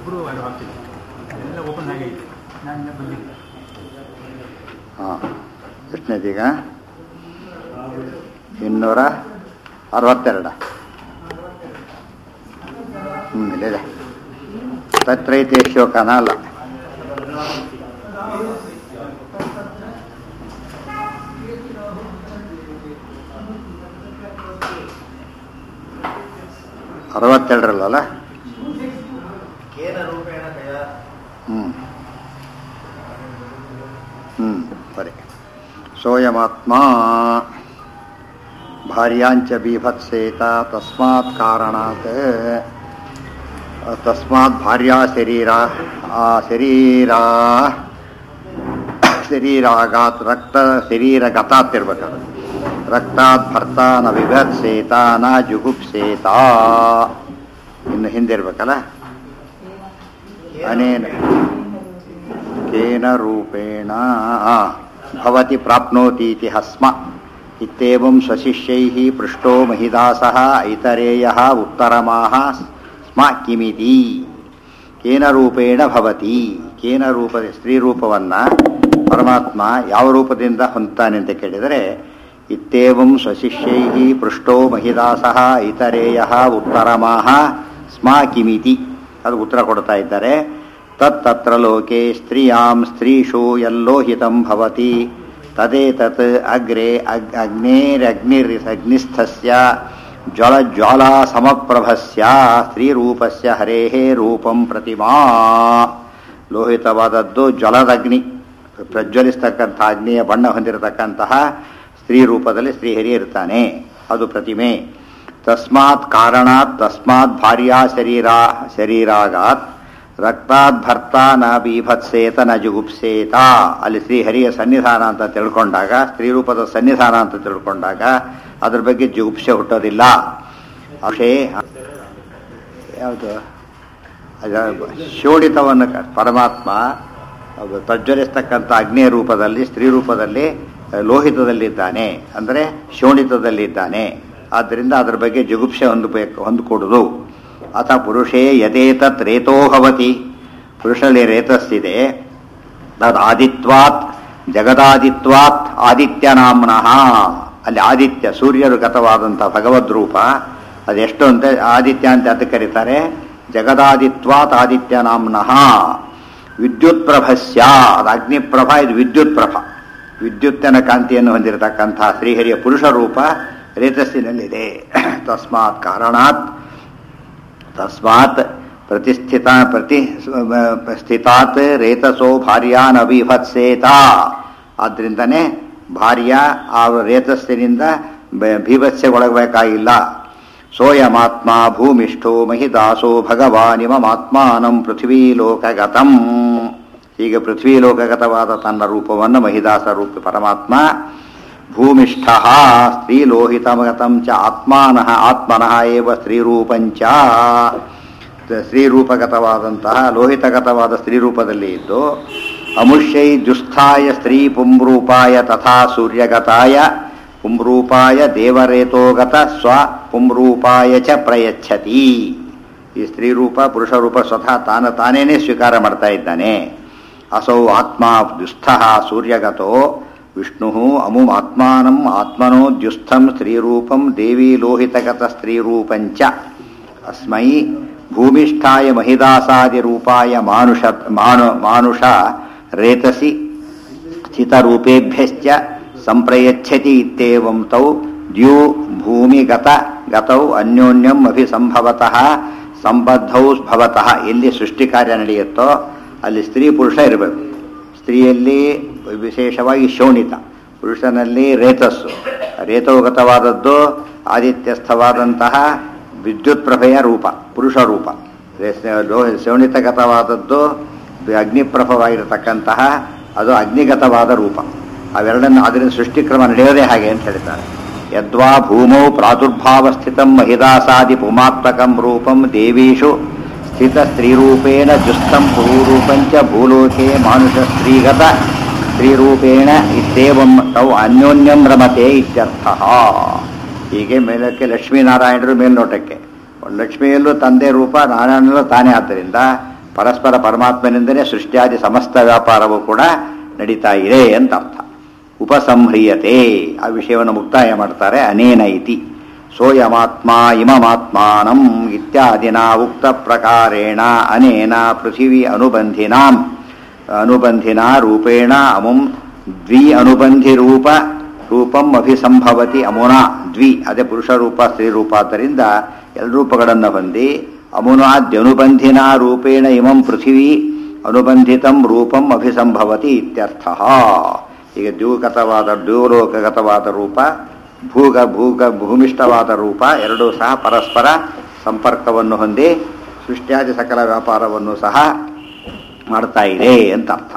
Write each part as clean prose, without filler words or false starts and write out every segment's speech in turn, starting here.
ಒಬ್ಬರು ಅದು ಹಾಕ್ತಿಲ್ಲ, ಎಲ್ಲ ಓಪನ್ ಆಗಿ ಇದೆ. ನಾನು ಬಂದಿಲ್ಲ. ಹಾಂ, ಎಷ್ಟನೇದೀಗ 262. ಇಲ್ಲಿದೆ. ತತ್ರೈತೆ ಶ್ಲೋಕನ ಅಲ್ಲ. ಅರವತ್ತೆರಡರಲ್ಲ. ಸರಿ. ಸೋಯಮಾತ್ಮ ಭಾರ್ಯಾಂಚ ಬೀಭತ್ಸೇತ ತಸ್ಮಾತ್ ಕಾರಣಾತ್ ತಸ್ಮಾತ್ ಭಾರ್ಯಾ ಶರೀರಾಗಾತ್ ರಕ್ತ ಶರೀರಗತಾತ್ ಇರ್ಬೇಕಾದ್ರೆ ರಕ್ತಾತ್ ಭರ್ತ ನ ವಿಭತ್ಸೇತ ನ ಜುಗುಪ್ಸೇತ. ಇನ್ನು ಹಿಂದಿರ್ಬೇಕಲ್ಲ. ಅನೇನ ಕೇನ ರೂಪೇಣ ಭವತಿ ಪ್ರಾಪ್ನೋತೀತಿ ಹಸ್ಮ ಇತ್ಯೇವಂ ಸ್ವಶಿಷ್ಯೈಃ ಪೃಷ್ಟೋ ಮಹಿದಾಸಃ ಐತರೇಯಃ ಉತ್ತರಮಾಹ ಸ್ಮ ಕಿಮಿತಿ. ಕೇನ ರೂಪೇಣ ಭವತಿ, ಕೇನ ರೂಪದ ಸ್ತ್ರೀ ರೂಪವನ್ನು ಪರಮಾತ್ಮ ಯಾವ ರೂಪದಿಂದ ಹೊಂದ್ತಾನೆ ಅಂತ ಕೇಳಿದರೆ, ಇತ್ಯೇವಂ ಸ್ವಶಿಷ್ಯೈಃ ಪೃಷ್ಟೋ ಮಹಿದಾಸಃ ಐತರೇಯಃ ಉತ್ತರಮಾಹ ಸ್ಮ ಕಿಮಿತಿ. ಅದು ಉತ್ತರ ಕೊಡ್ತಾ ಇದ್ದಾರೆ. ತತ್ತತ್ರ ಲೋಕೆ ಸ್ತ್ರೀಯಾಂ ಸ್ತ್ರೀಷು ಯಲ್ಲೋಹಿತಂ ಭವತಿ ತದೇತತ್ ಅಗ್ರೆ ಅಗ್ನೇರಗ್ನಿಸ್ಥಸ್ಯ ಜ್ವಲಜ್ವಾಲಾ ಸಮಪ್ರಭಸ್ಯ ಸ್ತ್ರೀರೂಪಸ್ಯ ಹರೇಃ ರೂಪಂ ಪ್ರತಿಮಾ. ಲೋಹಿತವಾದದ್ದು ಜ್ವಲದಗ್ನಿ, ಪ್ರಜ್ವಲಿಸ್ತಕ್ಕಂಥ ಅಗ್ನಿಯ ಬಣ್ಣ ಹೊಂದಿರತಕ್ಕಂತಹ ಸ್ತ್ರೀ ರೂಪದಲ್ಲಿ ಶ್ರೀಹರಿ ಇರ್ತಾನೆ, ಅದು ಪ್ರತಿಮೆ. ತಸ್ಮಾತ್ ಕಾರಣಾತ್ ತಸ್ಮಾತ್ ಭಾರ್ಯಾ ಶರೀರಾಗಾತ್ ರಕ್ತಾತ್ ಭರ್ತ ನ ಬೀಭತ್ಸೇತ ನ ಜುಗುಪ್ಸೇತ. ಅಲ್ಲಿ ಶ್ರೀಹರಿಯ ಸನ್ನಿಧಾನ ಅಂತ ತಿಳ್ಕೊಂಡಾಗ, ಸ್ತ್ರೀ ರೂಪದ ಸನ್ನಿಧಾನ ಅಂತ ತಿಳ್ಕೊಂಡಾಗ ಅದ್ರ ಬಗ್ಗೆ ಜುಗುಪ್ಸೆ ಹುಟ್ಟೋದಿಲ್ಲ. ಅಷ್ಟೇ ಯಾವುದು ಶೋಣಿತವನ್ನು ಪರಮಾತ್ಮ ಪ್ರಜ್ವಲಿಸ್ತಕ್ಕಂಥ ಅಗ್ನಿಯ ರೂಪದಲ್ಲಿ ಸ್ತ್ರೀ ರೂಪದಲ್ಲಿ ಲೋಹಿತದಲ್ಲಿದ್ದಾನೆ, ಅಂದರೆ ಶೋಣಿತದಲ್ಲಿದ್ದಾನೆ. ಆದ್ದರಿಂದ ಅದರ ಬಗ್ಗೆ ಜುಗುಪ್ಸೆ ಹೊಂದಿಕೊಡುದು. ಅಥ ಪುರುಷೇ ಯಥೇತತ್ ರೇತೋ ಭವತಿ, ಪುರುಷರಲ್ಲಿ ರೇತಸ್ಸಿದೆ. ತದ್ ಆದಿತ್ವಾತ್ ಜಗದಾದಿತ್ವಾತ್ ಆದಿತ್ಯನಾಮ್ನಃ. ಅಲ್ಲಿ ಆದಿತ್ಯ ಸೂರ್ಯರು ಗತವಾದಂಥ ಭಗವದ್ರೂಪ ಅದೆಷ್ಟು ಅಂತ ಆದಿತ್ಯ ಅಂತ ಅದಕ್ಕೆ ಕರೀತಾರೆ. ಜಗದಾದಿತ್ವಾತ್ ಆದಿತ್ಯನಾಮ್ನಃ. ವಿದ್ಯುತ್ ಪ್ರಭಸ್ಯ, ಅದು ಅಗ್ನಿಪ್ರಭ, ಇದು ವಿದ್ಯುತ್ ಪ್ರಭ. ವಿದ್ಯುತ್ತಿನ ಕಾಂತಿಯನ್ನು ಹೊಂದಿರತಕ್ಕಂತಹ ಶ್ರೀಹರಿಯ ಪುರುಷ ರೂಪ ರೇತಸ್ಸಿನಲ್ಲಿದೆ. ತಸ್ಮಾತ್ ಕಾರಣಾತ್ ತಸ್ಮಾತ್ ಪ್ರತಿಷ್ಠಿತಾತ್ ರೇತಸೋ ಭಾರ್ಯಾನ್ ಅಭಿಭತ್ಸೇತ. ಆದ್ರಿಂದನೇ ಭಾರ್ಯ ಆ ರೇತಸ್ಸಿನಿಂದ ಭೀಭತ್ಸೆಗೊಳಗಬೇಕಾಗಿಲ್ಲ. ಸೋಯಮಾತ್ಮ ಭೂಮಿಷ್ಠೋ ಮಹಿದಾಸೋ ಭಗವಾನಿಮಮಾತ್ಮಾನಂ ಪೃಥ್ವೀಲೋಕಗತಂ. ಹೀಗೆ ಪೃಥ್ವೀಲೋಕಗತವಾದ ತನ್ನ ರೂಪವನ್ನು ಮಹಿದಾಸ ರೂಪ ಪರಮಾತ್ಮ ಭೂಮಿಷ್ಠ ಸ್ತ್ರೀಲೋಹಿತಮಗತಂ ಚ ಆತ್ಮನಃ ಏವ ಸ್ತ್ರೀರೂಪಂಚ. ಸ್ತ್ರೀರೂಪಗತವಾದಂತಹ ಲೋಹಿತಗತವಾದ ಸ್ತ್ರೀರೂಪದಲ್ಲಿ ಇದ್ದು ಅಮುಷ್ಯೈ ಜುಸ್ಥಾಯ ಸ್ತ್ರೀ ಪುಂರೂಪಾಯ ತಥಾ ಸೂರ್ಯಗತಾಯ ಪುಂರೂಪಾಯ ದೇವರೇತೋಗತ ಸ್ವ ಪುಂರೂಪಾಯ ಚ ಪ್ರಯಚ್ಛತಿ. ಈ ಸ್ತ್ರೀರೂಪ ಪುರುಷರೂಪ ಸ್ವತಃ ತಾನೇನೇ ಸ್ವೀಕಾರ ಮಾಡ್ತಾ ಇದ್ದಾನೆ. ಅಸೌ ಆತ್ಮ ದುಸ್ಥಃ ಸೂರ್ಯಗತೋ ವಿಷ್ಣು ಅಮುಂ ಆತ್ಮಾನಂ ಆತ್ಮನೋ ದ್ಯುಸ್ಥಂ ಸ್ತ್ರೀರೂಪಂ ದೇವಿ ಲೋಹಿತಗತ ಸ್ತ್ರೀರೂಪಂಚ. ಅಸ್ಮೈ ಭೂಮಿಷ್ಠಾಯ ಮಹಿದಾಸಾದಿರೂಪಾಯ ಮಾನುಷ ರೇತಸಿ ಸ್ಥಿತರೂಪೇಭ್ಯಶ್ಚ ಸಂಪ್ರಯಚ್ಛತಿ ಇತ್ಯೇವಂ ತೌ ದ್ಯೂ ಭೂಮಿಗತೌ ಅನ್ಯೋನ್ಯಂ ಅಭಿಸಂಭವತಃ ಸಂಬದ್ಧೌ ಭವತಃ. ಎಲ್ಲಿ ಸೃಷ್ಟಿ ಕಾರ್ಯ ನಡೆಯುತ್ತೋ ಅಲ್ಲಿ ಸ್ತ್ರೀ ಪುರುಷ ಇರಬೇಕು. ಸ್ತ್ರೀಯಲ್ಲಿ ವಿಶೇಷವಾಗಿ ಶೋಣಿತ, ಪುರುಷನಲ್ಲಿ ರೇತಸ್ಸು. ರೇತೋಗತವಾದದ್ದು ಆದಿತ್ಯಸ್ಥವಾದಂತಹ ವಿದ್ಯುತ್ ಪ್ರಭೆಯ ರೂಪ ಪುರುಷ ರೂಪ. ಶೋಣಿತಗತವಾದದ್ದು ಅಗ್ನಿಪ್ರಭವಾಗಿರತಕ್ಕಂತಹ ಅದು ಅಗ್ನಿಗತವಾದ ರೂಪ. ಅವೆರಡನ್ನು ಅದರಿಂದ ಸೃಷ್ಟಿಕ್ರಮ ನಡೆಯೋದೇ ಹಾಗೆ ಅಂತ ಹೇಳ್ತಾರೆ. ಯದ್ವಾ ಭೂಮೌ ಪ್ರಾದುರ್ಭಾವಸ್ಥಿತಂ ಮಹಿದಾಸಾದಿ ಪುಮಾತ್ಮಕಂ ರೂಪಂ ದೇವೀಷು ಸ್ಥಿತ ಸ್ತ್ರೀರೂಪೇಣ ಜುಸ್ಥಂ ಪುರೂರೂಪಂಚ ಭೂಲೋಕೆ ಮಾನುಷ ಸ್ತ್ರೀಗತ ಸ್ತ್ರೀರೂಪೇಣ ಇತ್ಯೇವಂ ತೌ ಅನ್ಯೋನ್ಯಂ ರಮತೆ ಇತ್ಯರ್ಥಃ. ಹೀಗೆ ಮೇಲಕ್ಕೆ ಲಕ್ಷ್ಮೀನಾರಾಯಣರು ಮೇಲ್ನೋಟಕ್ಕೆ, ಲಕ್ಷ್ಮಿಯಲ್ಲೂ ತಂದೆ ರೂಪ, ನಾರಾಯಣಲ್ಲೂ ತಾನೇ. ಆದ್ದರಿಂದ ಪರಸ್ಪರ ಪರಮಾತ್ಮನಿಂದನೇ ಸೃಷ್ಟಿಯಾದಿ ಸಮಸ್ತ ವ್ಯಾಪಾರವೂ ಕೂಡ ನಡೀತಾ ಇದೆ ಅಂತ ಅರ್ಥ. ಉಪಸಂಹ್ರಿಯತೆ, ಆ ವಿಷಯವನ್ನು ಮುಕ್ತಾಯ ಮಾಡ್ತಾರೆ. ಅನೇನ ಇತಿ ಸೋಯಮಾತ್ಮ ಇಮಮಾತ್ಮಾನಂ ಇತ್ಯಾದಿನ ಉಕ್ತ ಪ್ರಕಾರೇಣ ಅನೇನ ಪೃಥಿವಿ ಅನುಬಂಧಿನಾ ರೂಪೇಣ ಅಮುಂ ದ್ವಿ ಅನುಬಂಧಿ ರೂಪಂ ಅಭಿಸಂಭವತಿ ಅಮುನಾ ದ್ವಿ, ಅದೇ ಪುರುಷ ರೂಪ ಸ್ತ್ರೀ ರೂಪ. ಆದ್ದರಿಂದ ಎಲ್ಲ ರೂಪಗಳನ್ನು ಹೊಂದಿ ಅಮುನಾದ್ಯನುಬಂಧಿನ ರೂಪೇಣ ಇಮಂ ಪೃಥಿವಿ ಅನುಬಂಧಿತಂ ರೂಪಂ ಅಭಿಸಂಭವತಿ ಇತ್ಯರ್ಥ. ಈಗ ದ್ಯೂಲೋಕಗತವಾದ ರೂಪ, ಭೂಮಿಷ್ಠವಾದ ರೂಪ ಎರಡೂ ಸಹ ಪರಸ್ಪರ ಸಂಪರ್ಕವನ್ನು ಹೊಂದಿ ಸೃಷ್ಟಿಯಾದಿ ಸಕಲ ವ್ಯಾಪಾರವನ್ನು ಸಹ ಮಾಡ್ತಾ ಇದೆ ಅಂತ ಅರ್ಥ.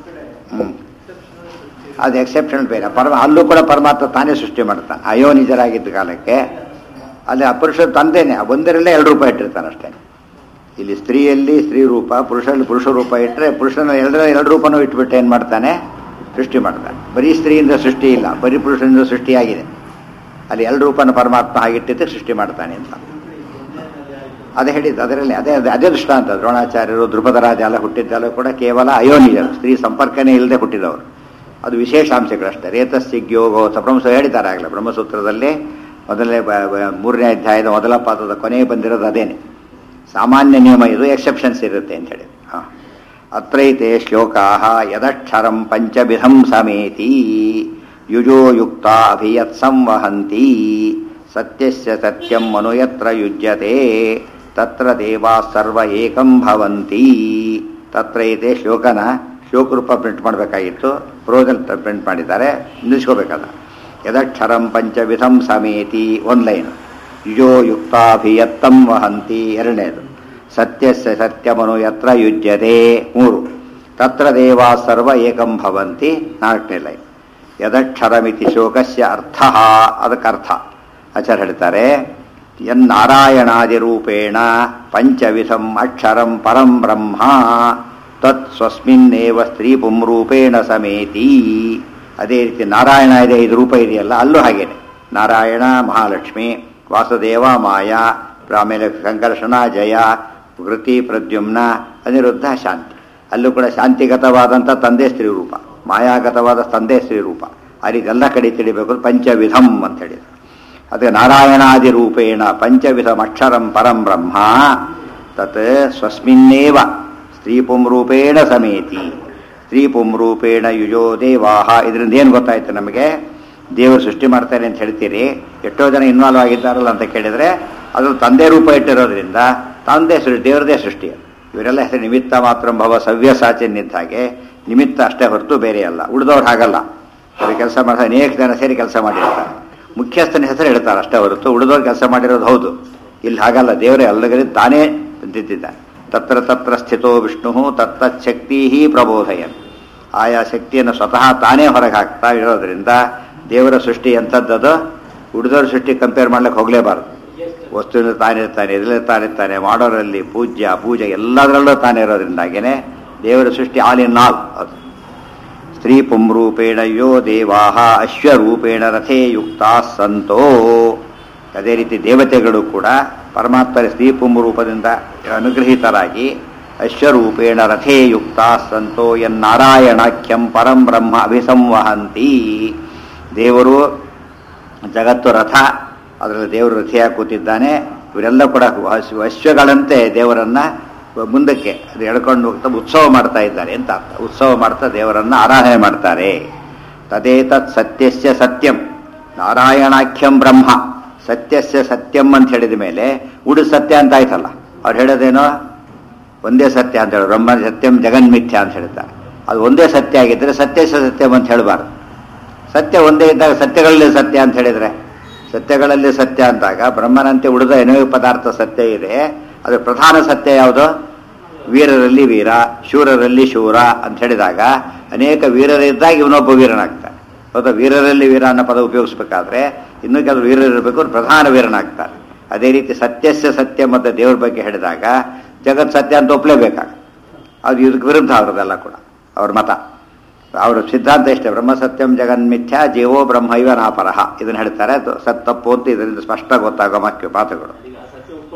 ಅದು ಎಕ್ಸೆಪ್ಷನ್ ಬೇರೆ. ಅಲ್ಲೂ ಕೂಡ ಪರಮಾತ್ಮ ತಾನೇ ಸೃಷ್ಟಿ ಮಾಡ್ತಾನೆ. ಅಯೋನಿಜರಾಗಿದ್ದ ಕಾಲಕ್ಕೆ ಅಲ್ಲಿ ಅಪುರುಷ ತಂದೆನೇ ಒಂದರಲ್ಲೇ ಎರಡು ರೂಪ ಇಟ್ಟಿರ್ತಾನೆ ಅಷ್ಟೇ. ಇಲ್ಲಿ ಸ್ತ್ರೀಯಲ್ಲಿ ಸ್ತ್ರೀ ರೂಪ, ಪುರುಷರಲ್ಲಿ ಪುರುಷ ರೂಪ ಇಟ್ಟರೆ ಪುರುಷನ ಎರಡು ರೂಪನೂ ಇಟ್ಬಿಟ್ಟು ಏನು ಮಾಡ್ತಾನೆ, ಸೃಷ್ಟಿ ಮಾಡ್ತಾನೆ. ಬರೀ ಸ್ತ್ರೀಯಿಂದ ಸೃಷ್ಟಿ ಇಲ್ಲ, ಬರೀ ಪುರುಷನಿಂದ ಸೃಷ್ಟಿಯಾಗಿದೆ. ಅಲ್ಲಿ ಎರಡು ರೂಪನ ಪರಮಾತ್ಮ ಹಾಗಿಟ್ಟಿದ್ದು ಸೃಷ್ಟಿ ಮಾಡ್ತಾನೆ ಅಂತ ಅದೇ ಹೇಳಿದ್ದು. ಅದರಲ್ಲಿ ಅದೇ ದೃಷ್ಟಾಂತ. ದ್ರೋಣಾಚಾರ್ಯರು, ಧ್ರುಪದರಾಜ ಎಲ್ಲ ಹುಟ್ಟಿದ್ದೆಲ್ಲ ಕೂಡ ಕೇವಲ ಅಯೋನಿಜರು, ಸ್ತ್ರೀ ಸಂಪರ್ಕನೇ ಇಲ್ಲದೆ ಹುಟ್ಟಿದವರು. ಅದು ವಿಶೇಷಾಂಶಗಳಷ್ಟೇ. ರೇತಸ್ಸಿಗ್ಯೋಗೋ ಸಪ್ರಂಸ ಹೇಳಿದ್ದಾರೆ ಆಗಲೇ ಬ್ರಹ್ಮಸೂತ್ರದಲ್ಲಿ ಮೊದಲನೇ 3ನೇ ಅಧ್ಯಾಯದ ಮೊದಲ ಪಾದದ ಕೊನೆಗೆ ಬಂದಿರೋದು ಅದೇನೆ. ಸಾಮಾನ್ಯ ನಿಯಮ ಇದು, ಎಕ್ಸೆಪ್ಷನ್ಸ್ ಇರುತ್ತೆ ಅಂತ ಹೇಳಿ. ಅತ್ರೈತೆ ಶ್ಲೋಕಾ ಯದಕ್ಷರಂ ಪಂಚವಿಧಂ ಸಮೇತಿ ಯುಜೋ ಯುಕ್ತ ಅಭಿಯತ್ ಸಂವಹಂತಿ ಸತ್ಯಸ್ಯ ಸತ್ಯಂ ಅನುಯತ್ರ ಯುಜ್ಯತೆ ತತ್ರ ದೇವಾ ಸರ್ವ ಏಕಂ ಭವಂತಿ. ತತ್ರೈತೆ ಶ್ಲೋಕನ ಶ್ಲೋಕರೂಪ ಪ್ರಿಂಟ್ ಮಾಡಬೇಕಾಗಿತ್ತು, ಪ್ರೋಜಲ್ ಪ್ರಿಂಟ್ ಮಾಡಿದ್ದಾರೆ, ನಿಲ್ಲಿಸ್ಕೋಬೇಕಲ್ಲ. ಯದಕ್ಷರಂ ಪಂಚವಿಧಂ ಸಮೇತಿ ಒಂದು ಲೈನ್, ಯುಜೋ ಯುಕ್ತಾಭಿಯತ್ತಂ ವಹಂತಿ ಎರಡನೇದು, ಸತ್ಯಸ್ಯ ಸತ್ಯಮನು ಯತ್ರ ಯುಜ್ಯತೆ 3, ತತ್ರ ದೇವಾ ಸರ್ವ ಏಕಂ ಭವಂತಿ 4ನೇ ಲೈನ್. ಯದಕ್ಷರಮಿತಿ ಶೋಕಸ್ಯ ಅರ್ಥ, ಅದಕ್ಕರ್ಥ ಆಚಾರ್ಯ ಹೇಳ್ತಾರೆ, ಯನ್ನಾರಾಯಣಾದಿರೂಪೇಣ ಪಂಚವಿಧಂ ಅಕ್ಷರಂ ಪರಂ ಬ್ರಹ್ಮ ತತ್ ಸ್ವಸ್ಮಿನ್ನೇವ ಸ್ತ್ರೀ ಪುಂರೂಪೇಣ ಸಮೇತಿ. ಅದೇ ರೀತಿ ನಾರಾಯಣ ಇದೆ, 5 ರೂಪ ಇದೆಯಲ್ಲ, ಅಲ್ಲೂ ಹಾಗೇನೆ. ನಾರಾಯಣ, ಮಹಾಲಕ್ಷ್ಮಿ, ವಾಸುದೇವ, ಮಾಯಾ, ಆಮೇಲೆ ಸಂಕರ್ಷಣ, ಜಯ, ವೃತ್ತಿ, ಪ್ರದ್ಯುಮ್ನ, ಅನಿರುದ್ಧ, ಶಾಂತಿ. ಅಲ್ಲೂ ಕೂಡ ಶಾಂತಿಗತವಾದಂಥ ತಂದೆ ಸ್ತ್ರೀ ರೂಪ, ಮಾಯಾಗತವಾದ ತಂದೆ ಸ್ತ್ರೀ ರೂಪ. ಆ ರೀತಿ ಎಲ್ಲ ಕಡೆ ತಿಳಿಬೇಕು. ಪಂಚವಿಧಂ ಅಂತ ಹೇಳಿದ್ರು. ಅದೇ ನಾರಾಯಣಾದಿ ರೂಪೇಣ ಪಂಚವಿಧಂ ಅಕ್ಷರಂ ಪರಂ ಬ್ರಹ್ಮ ತತ್ ಸ್ವಸ್ಮಿನ್ನೇವ ಸ್ತ್ರೀ ಪುಂರೂಪೇಣ ಸಮೇತಿ ಸ್ತ್ರೀ ಪುಂರೂಪೇಣ ಯುಜೋ ದೇವಾಹ. ಇದರಿಂದ ಏನು ಗೊತ್ತಾಯ್ತು ನಮಗೆ? ದೇವರು ಸೃಷ್ಟಿ ಮಾಡ್ತಾರೆ ಅಂತ ಹೇಳ್ತೀರಿ, ಎಷ್ಟೋ ಜನ ಇನ್ವಾಲ್ವ್ ಆಗಿದ್ದಾರಲ್ಲ ಅಂತ ಕೇಳಿದರೆ ಅದು ತಂದೆ ರೂಪ ಇಟ್ಟಿರೋದ್ರಿಂದ ತಂದೆ ದೇವರದೇ ಸೃಷ್ಟಿ. ಇವರೆಲ್ಲ ಹೆಸರು ನಿಮಿತ್ತ ಮಾತ್ರ ಭವ ಸವ್ಯಸಾಚಿನ್ನಿದ್ದ ಹಾಗೆ ನಿಮಿತ್ತ ಅಷ್ಟೇ ಹೊರತು ಬೇರೆ ಅಲ್ಲ. ಉಳಿದವ್ರು ಹಾಗಲ್ಲ, ಅವರು ಕೆಲಸ ಮಾಡ್ತಾರೆ, ಅನೇಕ ಜನ ಸೇರಿ ಕೆಲಸ ಮಾಡಿರ್ತಾರೆ. ಮುಖ್ಯಸ್ಥನ ಹೆಸರು ಹೇಳ್ತಾರೆ ಅಷ್ಟೇ ಹೊರತು ಉಳಿದವ್ರು ಕೆಲಸ ಮಾಡಿರೋದು ಹೌದು. ಇಲ್ಲಿ ಹಾಗಲ್ಲ, ದೇವರೇ ಎಲ್ಲಗರಿ ತಾನೇ ನಿಂತಿದ್ದಾನೆ. ತತ್ರ ತತ್ರ ಸ್ಥಿತೋ ವಿಷ್ಣು ತತ್ತಚ್ಛಕ್ತಿ ಪ್ರಬೋಧಯನ್. ಆಯಾ ಶಕ್ತಿಯನ್ನು ಸ್ವತಃ ತಾನೇ ಹೊರಗೆ ಹಾಕ್ತಾ ಇರೋದ್ರಿಂದ ದೇವರ ಸೃಷ್ಟಿ ಎಂಥದ್ದದು, ಉಳಿದವ್ರ ಸೃಷ್ಟಿ ಕಂಪೇರ್ ಮಾಡ್ಲಿಕ್ಕೆ ಹೋಗಲೇಬಾರ್ದು. ವಸ್ತುವಿನ ತಾನಿರ್ತಾನೆ, ಇದರಲ್ಲಿ ತಾನಿರ್ತಾನೆ, ಮಾಡೋರಲ್ಲಿ ಪೂಜೆ ಎಲ್ಲದರಲ್ಲೂ ತಾನೇ ಇರೋದ್ರಿಂದಾಗೇನೆ ದೇವರ ಸೃಷ್ಟಿ ಆಲ್ ಇನ್ ಆಲ್. ಅದು ಸ್ತ್ರೀ ಪುಂರೂಪೇಣ ಯೋ ದೇವಾಹ ಅಶ್ವರೂಪೇಣ ರಥೇ ಯುಕ್ತಾ ಸಂತೋ. ಅದೇ ರೀತಿ ದೇವತೆಗಳು ಕೂಡ ಪರಮಾತ್ಮರ ಸ್ತ್ರೀ ಪುಂರೂಪದಿಂದ ಅನುಗ್ರಹಿತರಾಗಿ ಅಶ್ವರೂಪೇಣ ರಥೇ ಯುಕ್ತಾ ಸಂತೋ ಯನ್ನಾರಾಯಣಾಖ್ಯಂ ಪರಂ ಬ್ರಹ್ಮ ಅಭಿಸಂವಹಂತಿ. ದೇವರು ಜಗತ್ತು ರಥ, ಅದರಲ್ಲಿ ದೇವರು ರಥಿಯಾಗಿ ಕೂತಿದ್ದಾನೆ. ಇವರೆಲ್ಲ ಕೂಡ ಅಶ್ವಗಳಂತೆ ದೇವರನ್ನ ಮುಂದಕ್ಕೆ ಅದು ಎಳ್ಕೊಂಡು ಹೋಗ್ತಾ ಉತ್ಸವ ಮಾಡ್ತಾ ಇದ್ದಾರೆ ಅಂತ ಅರ್ಥ. ಉತ್ಸವ ಮಾಡ್ತಾ ದೇವರನ್ನ ಆರಾಧನೆ ಮಾಡ್ತಾರೆ. ತದೇತತ್ ಸತ್ಯಸ್ಯ ಸತ್ಯಂ ನಾರಾಯಣಾಖ್ಯಂ ಬ್ರಹ್ಮ. ಸತ್ಯಸ್ಯ ಸತ್ಯಂ ಅಂತ ಹೇಳಿದ ಮೇಲೆ ಉಳಿದ ಸತ್ಯ ಅಂತ ಆಯ್ತಲ್ಲ. ಅವ್ರು ಹೇಳೋದೇನೋ ಒಂದೇ ಸತ್ಯ ಅಂತ ಹೇಳಿ, ಬ್ರಹ್ಮ ಸತ್ಯಂ ಜಗನ್ಮಿಥ್ಯ ಅಂತ ಹೇಳ್ತಾರೆ. ಅದು ಒಂದೇ ಸತ್ಯ ಆಗಿದ್ದರೆ ಸತ್ಯಸ್ಯ ಸತ್ಯಂ ಅಂತ ಹೇಳಬಾರ್ದು. ಸತ್ಯ ಒಂದೇ ಇದ್ದಾಗ ಸತ್ಯಗಳಲ್ಲಿ ಸತ್ಯ ಅಂತ ಹೇಳಿದರೆ, ಸತ್ಯಗಳಲ್ಲಿ ಸತ್ಯ ಅಂದಾಗ ಬ್ರಹ್ಮನಂತೆ ಉಳಿದ ಏನೋ ಪದಾರ್ಥ ಸತ್ಯ ಇದೆ. ಅದು ಪ್ರಧಾನ ಸತ್ಯ ಯಾವುದು? ವೀರರಲ್ಲಿ ವೀರ, ಶೂರರಲ್ಲಿ ಶೂರ ಅಂತ ಹೇಳಿದಾಗ ಅನೇಕ ವೀರರಿದ್ದಾಗ ಇವನೊಬ್ಬ ವೀರನಾಗ್ತಾನೆ. ಹೌದಾ? ವೀರರಲ್ಲಿ ವೀರ ಅನ್ನೋ ಪದ ಉಪಯೋಗಿಸ್ಬೇಕಾದ್ರೆ ಇನ್ನೂ ಕೆಲವು ವೀರರಿರಬೇಕು, ಪ್ರಧಾನ ವೀರನಾಗ್ತಾರೆ. ಅದೇ ರೀತಿ ಸತ್ಯಸ್ಯ ಸತ್ಯ ಮತ್ತು ದೇವ್ರ ಬಗ್ಗೆ ಹೇಳಿದಾಗ ಜಗತ್ ಸತ್ಯ ಅಂತ ಒಪ್ಪಲೇಬೇಕಾಗ. ಅದು ಇದಕ್ಕೆ ವಿರುದ್ಧ ಅವ್ರದ್ದೆಲ್ಲ ಕೂಡ ಅವ್ರ ಮತ. ಅವರ ಸಿದ್ಧಾಂತ ಇಷ್ಟೇ, ಬ್ರಹ್ಮ ಸತ್ಯಂ ಜಗನ್ಮಿಥ್ಯ ಜೀವೋ ಬ್ರಹ್ಮೈವ ನಾಪರಹ. ಇದನ್ನು ಹೇಳ್ತಾರೆ. ತಪ್ಪು ಅಂತ ಇದರಿಂದ ಸ್ಪಷ್ಟ ಗೊತ್ತಾಗೋ ಮಾತುಗಳು.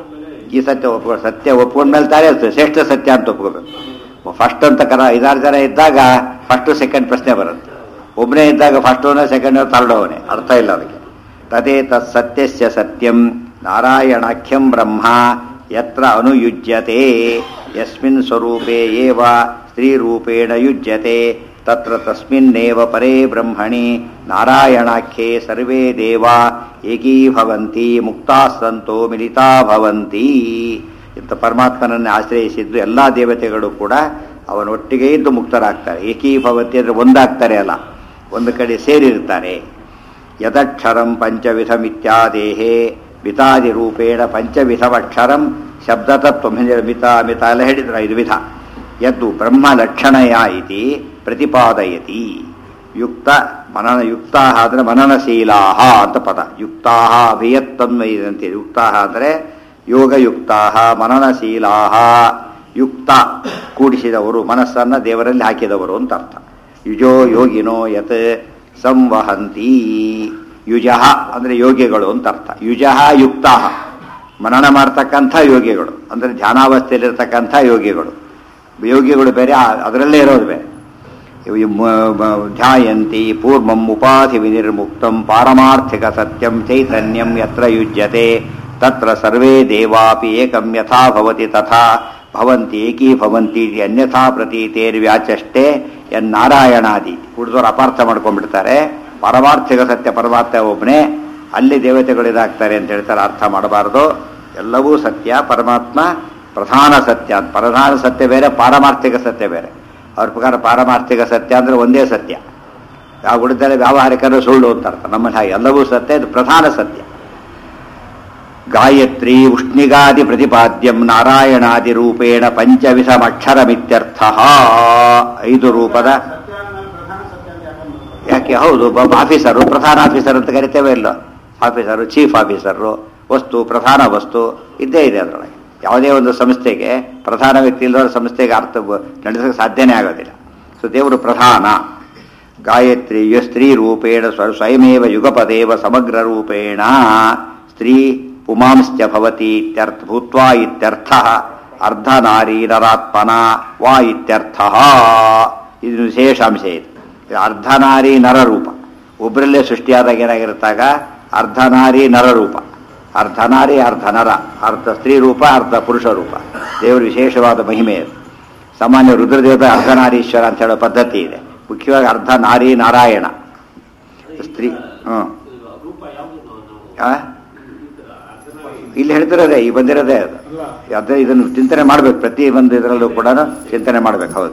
ಈ ಸತ್ಯ ಸತ್ಯ ಒಪ್ಕೊಂಡ್ಮೇಲೆ ತಾನೇ ಶ್ರೇಷ್ಠ ಸತ್ಯ ಅಂತ ಒಪ್ಕೋಬೇಕು. ಫಸ್ಟ್ ಅಂತ 5-6 ಜನ ಇದ್ದಾಗ ಫಸ್ಟ್ ಸೆಕೆಂಡ್ ಪ್ರಶ್ನೆ ಬರುತ್ತೆ. ಒಬ್ಬನೇ ಇದ್ದಾಗ ಫಸ್ಟ್ ಓನೇ ಸೆಕೆಂಡ್ ಥರ್ಡ್ ಓನೇ, ಅರ್ಥ ಇಲ್ಲ ಅದಕ್ಕೆ. ತದೇ ತತ್ ಸತ್ಯಸ್ಯ ಸತ್ಯಂ ನಾರಾಯಣಾಖ್ಯಂ ಬ್ರಹ್ಮ ಯತ್ರ ಅನುಯುಜ್ಯತೆ ಯಸ್ಮಿನ್ ಸ್ವರೂಪೇ ಏವ ಸ್ತ್ರೀರೂಪೇಣ ಯುಜ್ಯತೆ ತತ್ರ ತಸ್ಮಿನ್ನೇವ ಪರೇ ಬ್ರಹ್ಮಣಿ ನಾರಾಯಣಾಖ್ಯೆ ಸರ್ವೇ ದೇವಾ ಏಕೀಭವಂತಿ ಮುಕ್ತಾಸ್ಸಂತೋ ಮಿಲಿತಾ ಭವಂತಿ. ಇಂಥ ಪರಮಾತ್ಮನನ್ನೇ ಆಶ್ರಯಿಸಿದ್ದು ಎಲ್ಲ ದೇವತೆಗಳು ಕೂಡ ಅವನೊಟ್ಟಿಗೆ ಇದ್ದು ಮುಕ್ತರಾಗ್ತಾರೆ. ಏಕೀಭವಂತಿ ಅಂದರೆ ಒಂದಾಗ್ತಾರೆ, ಅಲ್ಲ ಒಂದು ಕಡೆ ಸೇರಿರ್ತಾರೆ. ಯದಕ್ಷರಂ ಪಂಚವಿಧಮಿತ್ಯಾದೇಹೇ ಮಿತಾದಿರೂಪೇಣ ಪಂಚವಿಧಮಕ್ಷರಂ ಶಬ್ದತತ್ವ ಮಿತ ಎಲ್ಲ ಹೇಳಿದ್ರು 5 ವಿಧ. ಯದ್ದು ಬ್ರಹ್ಮಲಕ್ಷಣಯ ಇತಿ ಪ್ರತಿಪಾದಯತಿ. ಯುಕ್ತ ಮನನ ಯುಕ್ತಾ ಅಂದರೆ ಮನನಶೀಲಾ ಅಂತ ಪದ. ಯುಕ್ತಾ ಅಭಿಯತ್ತನ್ವಯಂತೆ. ಯುಕ್ತಾ ಅಂದರೆ ಯೋಗಯುಕ್ತಾ ಮನನಶೀಲಾ. ಯುಕ್ತ ಕೂಡಿಸಿದವರು, ಮನಸ್ಸನ್ನು ದೇವರಲ್ಲಿ ಹಾಕಿದವರು ಅಂತ ಅರ್ಥ. ಯುಜೋ ಯೋಗಿನೋ ಯತ್ ಸಂವಹಂತಿ. ಯುಜಃ ಅಂದರೆ ಯೋಗಿಗಳು ಅಂತ ಅರ್ಥ. ಯುಜಃ ಯುಕ್ತಾ ಮನನ ಮಾಡ್ತಕ್ಕಂಥ ಯೋಗಿಗಳು ಅಂದರೆ ಧ್ಯಾನಾವಸ್ಥೆಯಲ್ಲಿರ್ತಕ್ಕಂಥ ಯೋಗಿಗಳು. ಯೋಗಿಗಳು ಬೇರೆ, ಅದರಲ್ಲೇ ಇರೋದು ಬೇರೆ. ಧ್ಯಾಯಂತಿ ಪೂರ್ವಂ ಉಪಾಧಿ ವಿನಿರ್ಮುಕ್ತಂ ಪಾರಮಾರ್ಥಿಕ ಸತ್ಯಂ ಚೈತನ್ಯಂ ಯತ್ರ ಯುಜ್ಯತೆ ತತ್ರ ಸರ್ವೇ ದೇವಾಪಿ ಏಕಂ ಯಥಾ ಭವತಿ ತಥಾ ಭವಂತಿ ಏಕೀಭವಂತಿ ಅನ್ಯಥಾ ಪ್ರತೀತೇರ್ವ್ಯಾಚಷ್ಟೇ ಎನ್ನಾರಾಯಣಾದಿ. ಹುಡುಗರು ಅಪಾರ್ಥ ಮಾಡ್ಕೊಂಡ್ಬಿಡ್ತಾರೆ. ಪಾರಮಾರ್ಥಿಕ ಸತ್ಯ ಪರಮಾತ್ಮ ಒಬ್ಬನೇ, ಅಲ್ಲಿ ದೇವತೆಗಳು ಇದಾಗ್ತಾರೆ ಅಂತ ಹೇಳ್ತಾರೆ. ಅರ್ಥ ಮಾಡಬಾರ್ದು. ಎಲ್ಲವೂ ಸತ್ಯ, ಪರಮಾತ್ಮ ಪ್ರಧಾನ ಸತ್ಯ. ಪ್ರಧಾನ ಸತ್ಯ ಬೇರೆ, ಪಾರಮಾರ್ಥಿಕ ಸತ್ಯ ಬೇರೆ. ಅವ್ರ ಪ್ರಕಾರ ಪಾರಮಾರ್ಥಿಕ ಸತ್ಯ ಅಂದರೆ ಒಂದೇ ಸತ್ಯ. ಯಾವ ಉಳಿದರೆ ವ್ಯಾವಹಾರಿಕರು ಸುಳ್ಳು ಅಂತ ಅರ್ಥ. ನಮ್ಮಲ್ಲಿ ಹಾಗೆ ಎಲ್ಲವೂ ಸತ್ಯ, ಇದು ಪ್ರಧಾನ ಸತ್ಯ. ಗಾಯತ್ರಿ ಉಷ್ಣಿಗಾದಿ ಪ್ರತಿಪಾದ್ಯಂ ನಾರಾಯಣಾದಿ ರೂಪೇಣ ಪಂಚವಿಧಮಕ್ಷರಮಿತ್ಯರ್ಥ. 5 ರೂಪದ ಯಾಕೆ? ಹೌದು, ಆಫೀಸರು ಪ್ರಧಾನ ಆಫೀಸರ್ ಅಂತ ಕರಿತೇವೆ ಇಲ್ಲೋ? ಆಫೀಸರು, ಚೀಫ್ ಆಫೀಸರು, ವಸ್ತು ಪ್ರಧಾನ ವಸ್ತು ಇದ್ದೇ ಇದೆ ಅದರೊಳಗೆ. ಯಾವುದೇ ಒಂದು ಸಂಸ್ಥೆಗೆ ಪ್ರಧಾನ ವ್ಯಕ್ತಿ ಇಲ್ಲದವ್ರ ಸಂಸ್ಥೆಗೆ ಅರ್ಥ ನಡೆಸೋಕೆ ಸಾಧ್ಯನೇ ಆಗೋದಿಲ್ಲ. ಸೊ ದೇವರು ಪ್ರಧಾನ. ಗಾಯತ್ರಿ ಸ್ತ್ರೀ ರೂಪೇಣ ಸ್ವಯಮೇವ ಯುಗಪದೇವ ಸಮಗ್ರ ರೂಪೇಣ ಸ್ತ್ರೀ ಪುಮಾಂಶ್ಚ ಭವತಿ ಇತ್ಯರ್ಥ ಭೂತ್ವಾ ಇತ್ಯರ್ಥ. ಅರ್ಧನಾರಿ ನರಾತ್ಮನ ವಾ ಇತ್ಯರ್ಥ. ಇದು ವಿಶೇಷಾಂಶ ಇದೆ. ಅರ್ಧನಾರಿ ನರರೂಪ ಒಬ್ಬರಲ್ಲೇ ಸೃಷ್ಟಿಯಾದಾಗ ಏನಾಗಿರುತ್ತಾಗ ಅರ್ಧನಾರಿ ನರರೂಪ. ಅರ್ಧನಾರಿ ಅರ್ಧ ನರ, ಅರ್ಧ ಸ್ತ್ರೀ ರೂಪ ಅರ್ಧ ಪುರುಷ ರೂಪ. ದೇವರು ವಿಶೇಷವಾದ ಮಹಿಮೆ ಅದು. ಸಾಮಾನ್ಯ ರುದ್ರದೇವತೆ ಅರ್ಧನಾರೀಶ್ವರ ಅಂತ ಹೇಳೋ ಪದ್ಧತಿ ಇದೆ. ಮುಖ್ಯವಾಗಿ ಅರ್ಧನಾರಿ ನಾರಾಯಣ ಸ್ತ್ರೀ. ಇಲ್ಲಿ ಹೇಳ್ತಿರೋದೇ, ಈ ಬಂದಿರೋದೇ ಅದು. ಅದೇ ಇದನ್ನು ಚಿಂತನೆ ಮಾಡ್ಬೇಕು. ಪ್ರತಿ ಒಂದು ಇದರಲ್ಲೂ ಕೂಡ ಚಿಂತನೆ ಮಾಡ್ಬೇಕು. ಹೌದು,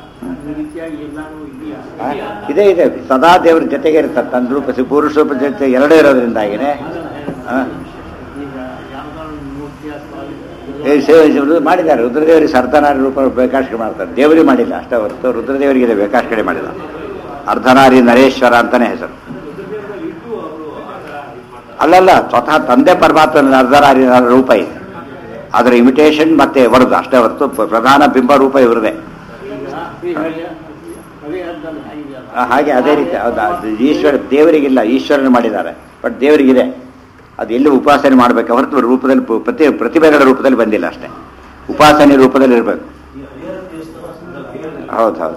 ಇದೇ ಇದೆ. ಸದಾ ದೇವ್ರ ಜೊತೆಗೆ ಇರ್ತಾರೆ. ತನ್ನ ರೂಪ ಪುರುಷ ರೂಪ ಜೊತೆ ಎರಡೇ ಇರೋದ್ರಿಂದಾಗಿನೇ ಮಾಡಿದ್ದಾರೆ. ರುದ್ರದೇವರಿಗೆ ಸರ್ಧನಾರಿ ರೂಪ ಬೇಕಾಷ್ಕಡೆ ಮಾಡ್ತಾರೆ. ದೇವರಿಗೆ ಮಾಡಿಲ್ಲ ಅಷ್ಟೇ ಹೊರತು ರುದ್ರದೇವರಿಗೆ ಬೇಕಾಷ್ಕಡೆ ಮಾಡಿಲ್ಲ. ಅರ್ಧನಾರಿ ನರೇಶ್ವರ ಅಂತಾನೆ ಹೆಸರು. ಅಲ್ಲಲ್ಲ, ಸ್ವತಃ ತಂದೆ ಪರಮಾತ್ಮನ ಅರ್ಧನಾರಿ ರೂಪ ಇದೆ. ಅದರ ಇಮಿಟೇಷನ್ ಮತ್ತೆ ವರದು ಅಷ್ಟೇ ಹೊರತು ಪ್ರಧಾನ ಬಿಂಬ ರೂಪ ಇವ್ರದೇ. ಹಾಗೆ ಅದೇ ರೀತಿ ಈಶ್ವರ ದೇವರಿಗಿಲ್ಲ, ಈಶ್ವರನ ಮಾಡಿದ್ದಾರೆ. ಬಟ್ ದೇವರಿಗಿದೆ. ಅದು ಎಲ್ಲಿ ಉಪಾಸನೆ ಮಾಡಬೇಕು ಹೊರತು ರೂಪದಲ್ಲಿ ಪ್ರತಿಭೆಗಳ ರೂಪದಲ್ಲಿ ಬಂದಿಲ್ಲ ಅಷ್ಟೇ. ಉಪಾಸನೆ ರೂಪದಲ್ಲಿ ಇರಬೇಕು. ಹೌದು ಹೌದು,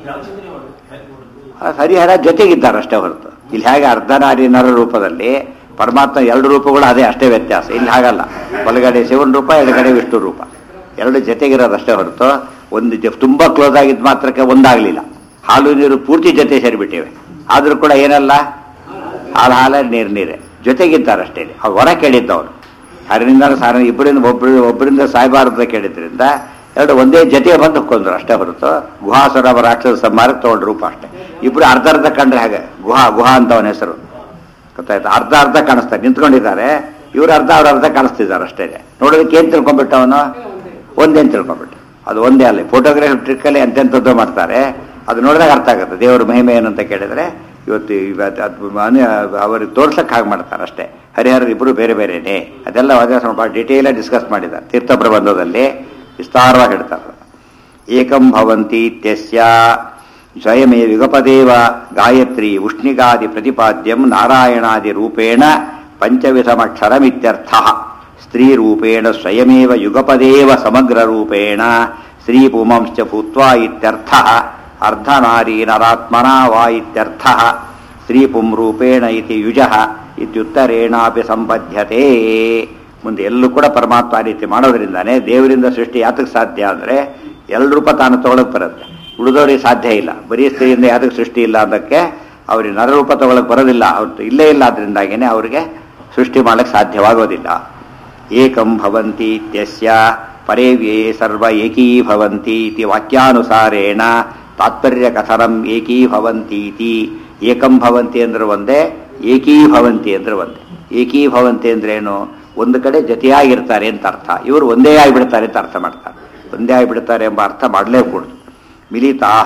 ಹರಿಹರ ಜೊತೆಗಿದ್ದಾರೆ ಅಷ್ಟೇ ಹೊರತು. ಇಲ್ಲಿ ಹೇಗೆ ಅರ್ಧನಾರಿ ನರ ರೂಪದಲ್ಲಿ ಪರಮಾತ್ಮ 2 ರೂಪಗಳು ಅದೇ, ಅಷ್ಟೇ ವ್ಯತ್ಯಾಸ. ಇಲ್ಲಿ ಹಾಗಲ್ಲ. ಬಲಗಡೆ ಶಿವನ ರೂಪ, ಎಡಗಡೆ ವಿಷ್ಣು ರೂಪ, 2 ಜೊತೆಗಿರೋದಷ್ಟೇ ಹೊರತು ಒಂದು ತುಂಬಾ ಕ್ಲೋಸ್ ಆಗಿದ್ದು ಮಾತ್ರಕ್ಕೆ ಒಂದಾಗಲಿಲ್ಲ. ಹಾಲು ನೀರು ಪೂರ್ತಿ ಜೊತೆ ಸೇರಿಬಿಟ್ಟಿವೆ. ಆದರೂ ಕೂಡ ಏನಲ್ಲ, ಹಾಲ ನೀರೇ ಜೊತೆಗಿದ್ದಾರಷ್ಟೇ. ಅವ್ರು ಹೊರ ಕೇಳಿದ್ದವರು ಯಾರಿಂದ ಸಾರ ಒಬ್ಬರಿಂದ ಸಾಯಬಾರದು ಕೇಳಿದ್ರಿಂದ 2 ಒಂದೇ ಜೊತೆ ಬಂದು ಕೊಂದ್ರು ಅಷ್ಟೇ ಹೊರತು ಗುಹಾಸುರ ರಾಕ್ಷಸ ಸಂಹಾರಕ್ಕೆ ತಗೊಂಡು ರೂಪ ಅಷ್ಟೇ. ಇಬ್ರು ಅರ್ಧ ಕಂಡ್ರೆ ಹಾಗೆ ಗುಹಾ ಅಂತ ಅವನ ಹೆಸರು ಗೊತ್ತಾಯ್ತು. ಅರ್ಧ ಕಾಣಿಸ್ತಾರೆ, ನಿಂತ್ಕೊಂಡಿದ್ದಾರೆ. ಇವ್ರು ಅವ್ರ ಅರ್ಧ ಕಾಣಿಸ್ತಿದ್ದಾರೆ ಅಷ್ಟೇ. ನೋಡೋದಕ್ಕೆ ಏನ್ ತಿಳ್ಕೊಂಡ್ಬಿಟ್ಟು ಅವನು ಒಂದೇನು ತಿಳ್ಕೊಂಡ್ಬಿಟ್ಟು. ಅದು ಒಂದೇ ಅಲ್ಲ. ಫೋಟೋಗ್ರಫಿ ಟ್ರಿಕ್ಕಲ್ಲಿ ಎಂತೆಂಥದ್ದು ಮಾಡ್ತಾರೆ. ಅದು ನೋಡಿದಾಗ ಅರ್ಥ ಆಗುತ್ತೆ ದೇವರ ಮಹಿಮೆ ಏನಂತ ಕೇಳಿದ್ರೆ. ಇವತ್ತು ಅವ್ರಿಗೆ ತೋರ್ಸಕ್ಕೆ ಹಾಗೆ ಮಾಡ್ತಾರೆ ಅಷ್ಟೇ. ಹರಿಹರ ಇಬ್ಬರು ಬೇರೆ ಬೇರೆನೇ. ಅದೆಲ್ಲ ಭಾಳ ಡಿಟೇಲಾಗಿ ಡಿಸ್ಕಸ್ ಮಾಡಿದ್ದಾರೆ ತೀರ್ಥ ಪ್ರಬಂಧದಲ್ಲಿ, ವಿಸ್ತಾರವಾಗಿ ಹೇಳ್ತಾರೆ. ಏಕಂ ಭವಂತಿ ಇತ್ಯಸ್ಯ ಸ್ವಯಮೇ ಯುಗಪದೇವ ಗಾಯತ್ರಿ ಉಷ್ಣಿಗಾದಿ ಪ್ರತಿಪಾದ್ಯಂ ನಾರಾಯಣಾದಿ ರೂಪೇಣ ಪಂಚವಿಧಮಕ್ಷರಮಿತ್ಯರ್ಥ. ಸ್ತ್ರೀರೂಪೇಣ ಸ್ವಯಮೇವ ಯುಗಪದೇವ ಸಮಗ್ರರೂಪೇಣ ಶ್ರೀಪುಂಶ್ಚ ಭೂತ್ವಾ ಇತ್ಯರ್ಥಃ ಅರ್ಧನಾರೀ ನರಾತ್ಮನಾ ವಾ ಇತ್ಯರ್ಥಃ ಸ್ತ್ರೀಪುಂ ರೂಪೇಣ ಇತಿ ಯುಜಃ ಇತ್ಯುತ್ತರೇಣಾಪಿ ಸಂಬಧ್ಯತೆ. ಮುಂದೆ ಎಲ್ಲೂ ಕೂಡ ಪರಮಾತ್ಮ ಆ ರೀತಿ ಮಾಡೋದ್ರಿಂದಾನೇ ದೇವರಿಂದ ಸೃಷ್ಟಿ ಯಾತಕ್ಕೆ ಸಾಧ್ಯ ಅಂದರೆ ಎಲ್ಲ ರೂಪ ತಾನು ತೊಗೊಳಕ್ಕೆ ಬರುತ್ತೆ. ಉಳಿದವ್ರಿಗೆ ಸಾಧ್ಯ ಇಲ್ಲ. ಬರೀ ಸ್ತ್ರೀಯಿಂದ ಯಾತಕ್ಕೆ ಸೃಷ್ಟಿ ಇಲ್ಲ ಅನ್ನೋಕ್ಕೆ ಅವ್ರಿಗೆ ನರರೂಪ ತೊಗೊಳಕ್ಕೆ ಬರೋದಿಲ್ಲ. ಅವ್ರು ಇಲ್ಲೇ ಇಲ್ಲ, ಅದರಿಂದಾಗಿಯೇ ಅವರಿಗೆ ಸೃಷ್ಟಿ ಮಾಡಕ್ಕೆ ಸಾಧ್ಯವಾಗೋದಿಲ್ಲ. ಏಕಂ ಭವಂತಿ ಇತ್ಯಸ್ಯ ಪರೇವ್ಯೇ ಸರ್ವ ಏಕೀಭವಂತಿ ಇತಿ ವಾಕ್ಯಾನುಸಾರೇಣ ತಾತ್ಪರ್ಯ ಕಥನಂ ಏಕೀಭವಂತೀತಿ. ಏಕಂ ಭವಂತಿ ಅಂದ್ರೆ ಒಂದೇ, ಏಕೀಭವಂತಿ ಅಂದ್ರೆ ಒಂದೇ. ಏಕೀಭವಂತಿ ಅಂದ್ರೇನು? ಒಂದು ಕಡೆ ಜೊತೆಯಾಗಿರ್ತಾರೆ ಅಂತ ಅರ್ಥ. ಇವರು ಒಂದೇ ಆಗಿಬಿಡ್ತಾರೆ ಅಂತ ಅರ್ಥ ಮಾಡ್ತಾರೆ. ಒಂದೇ ಆಗಿಬಿಡ್ತಾರೆ ಎಂಬ ಅರ್ಥ ಮಾಡಲೇಕೂಡದು. ಮಿಲಿತಾಹ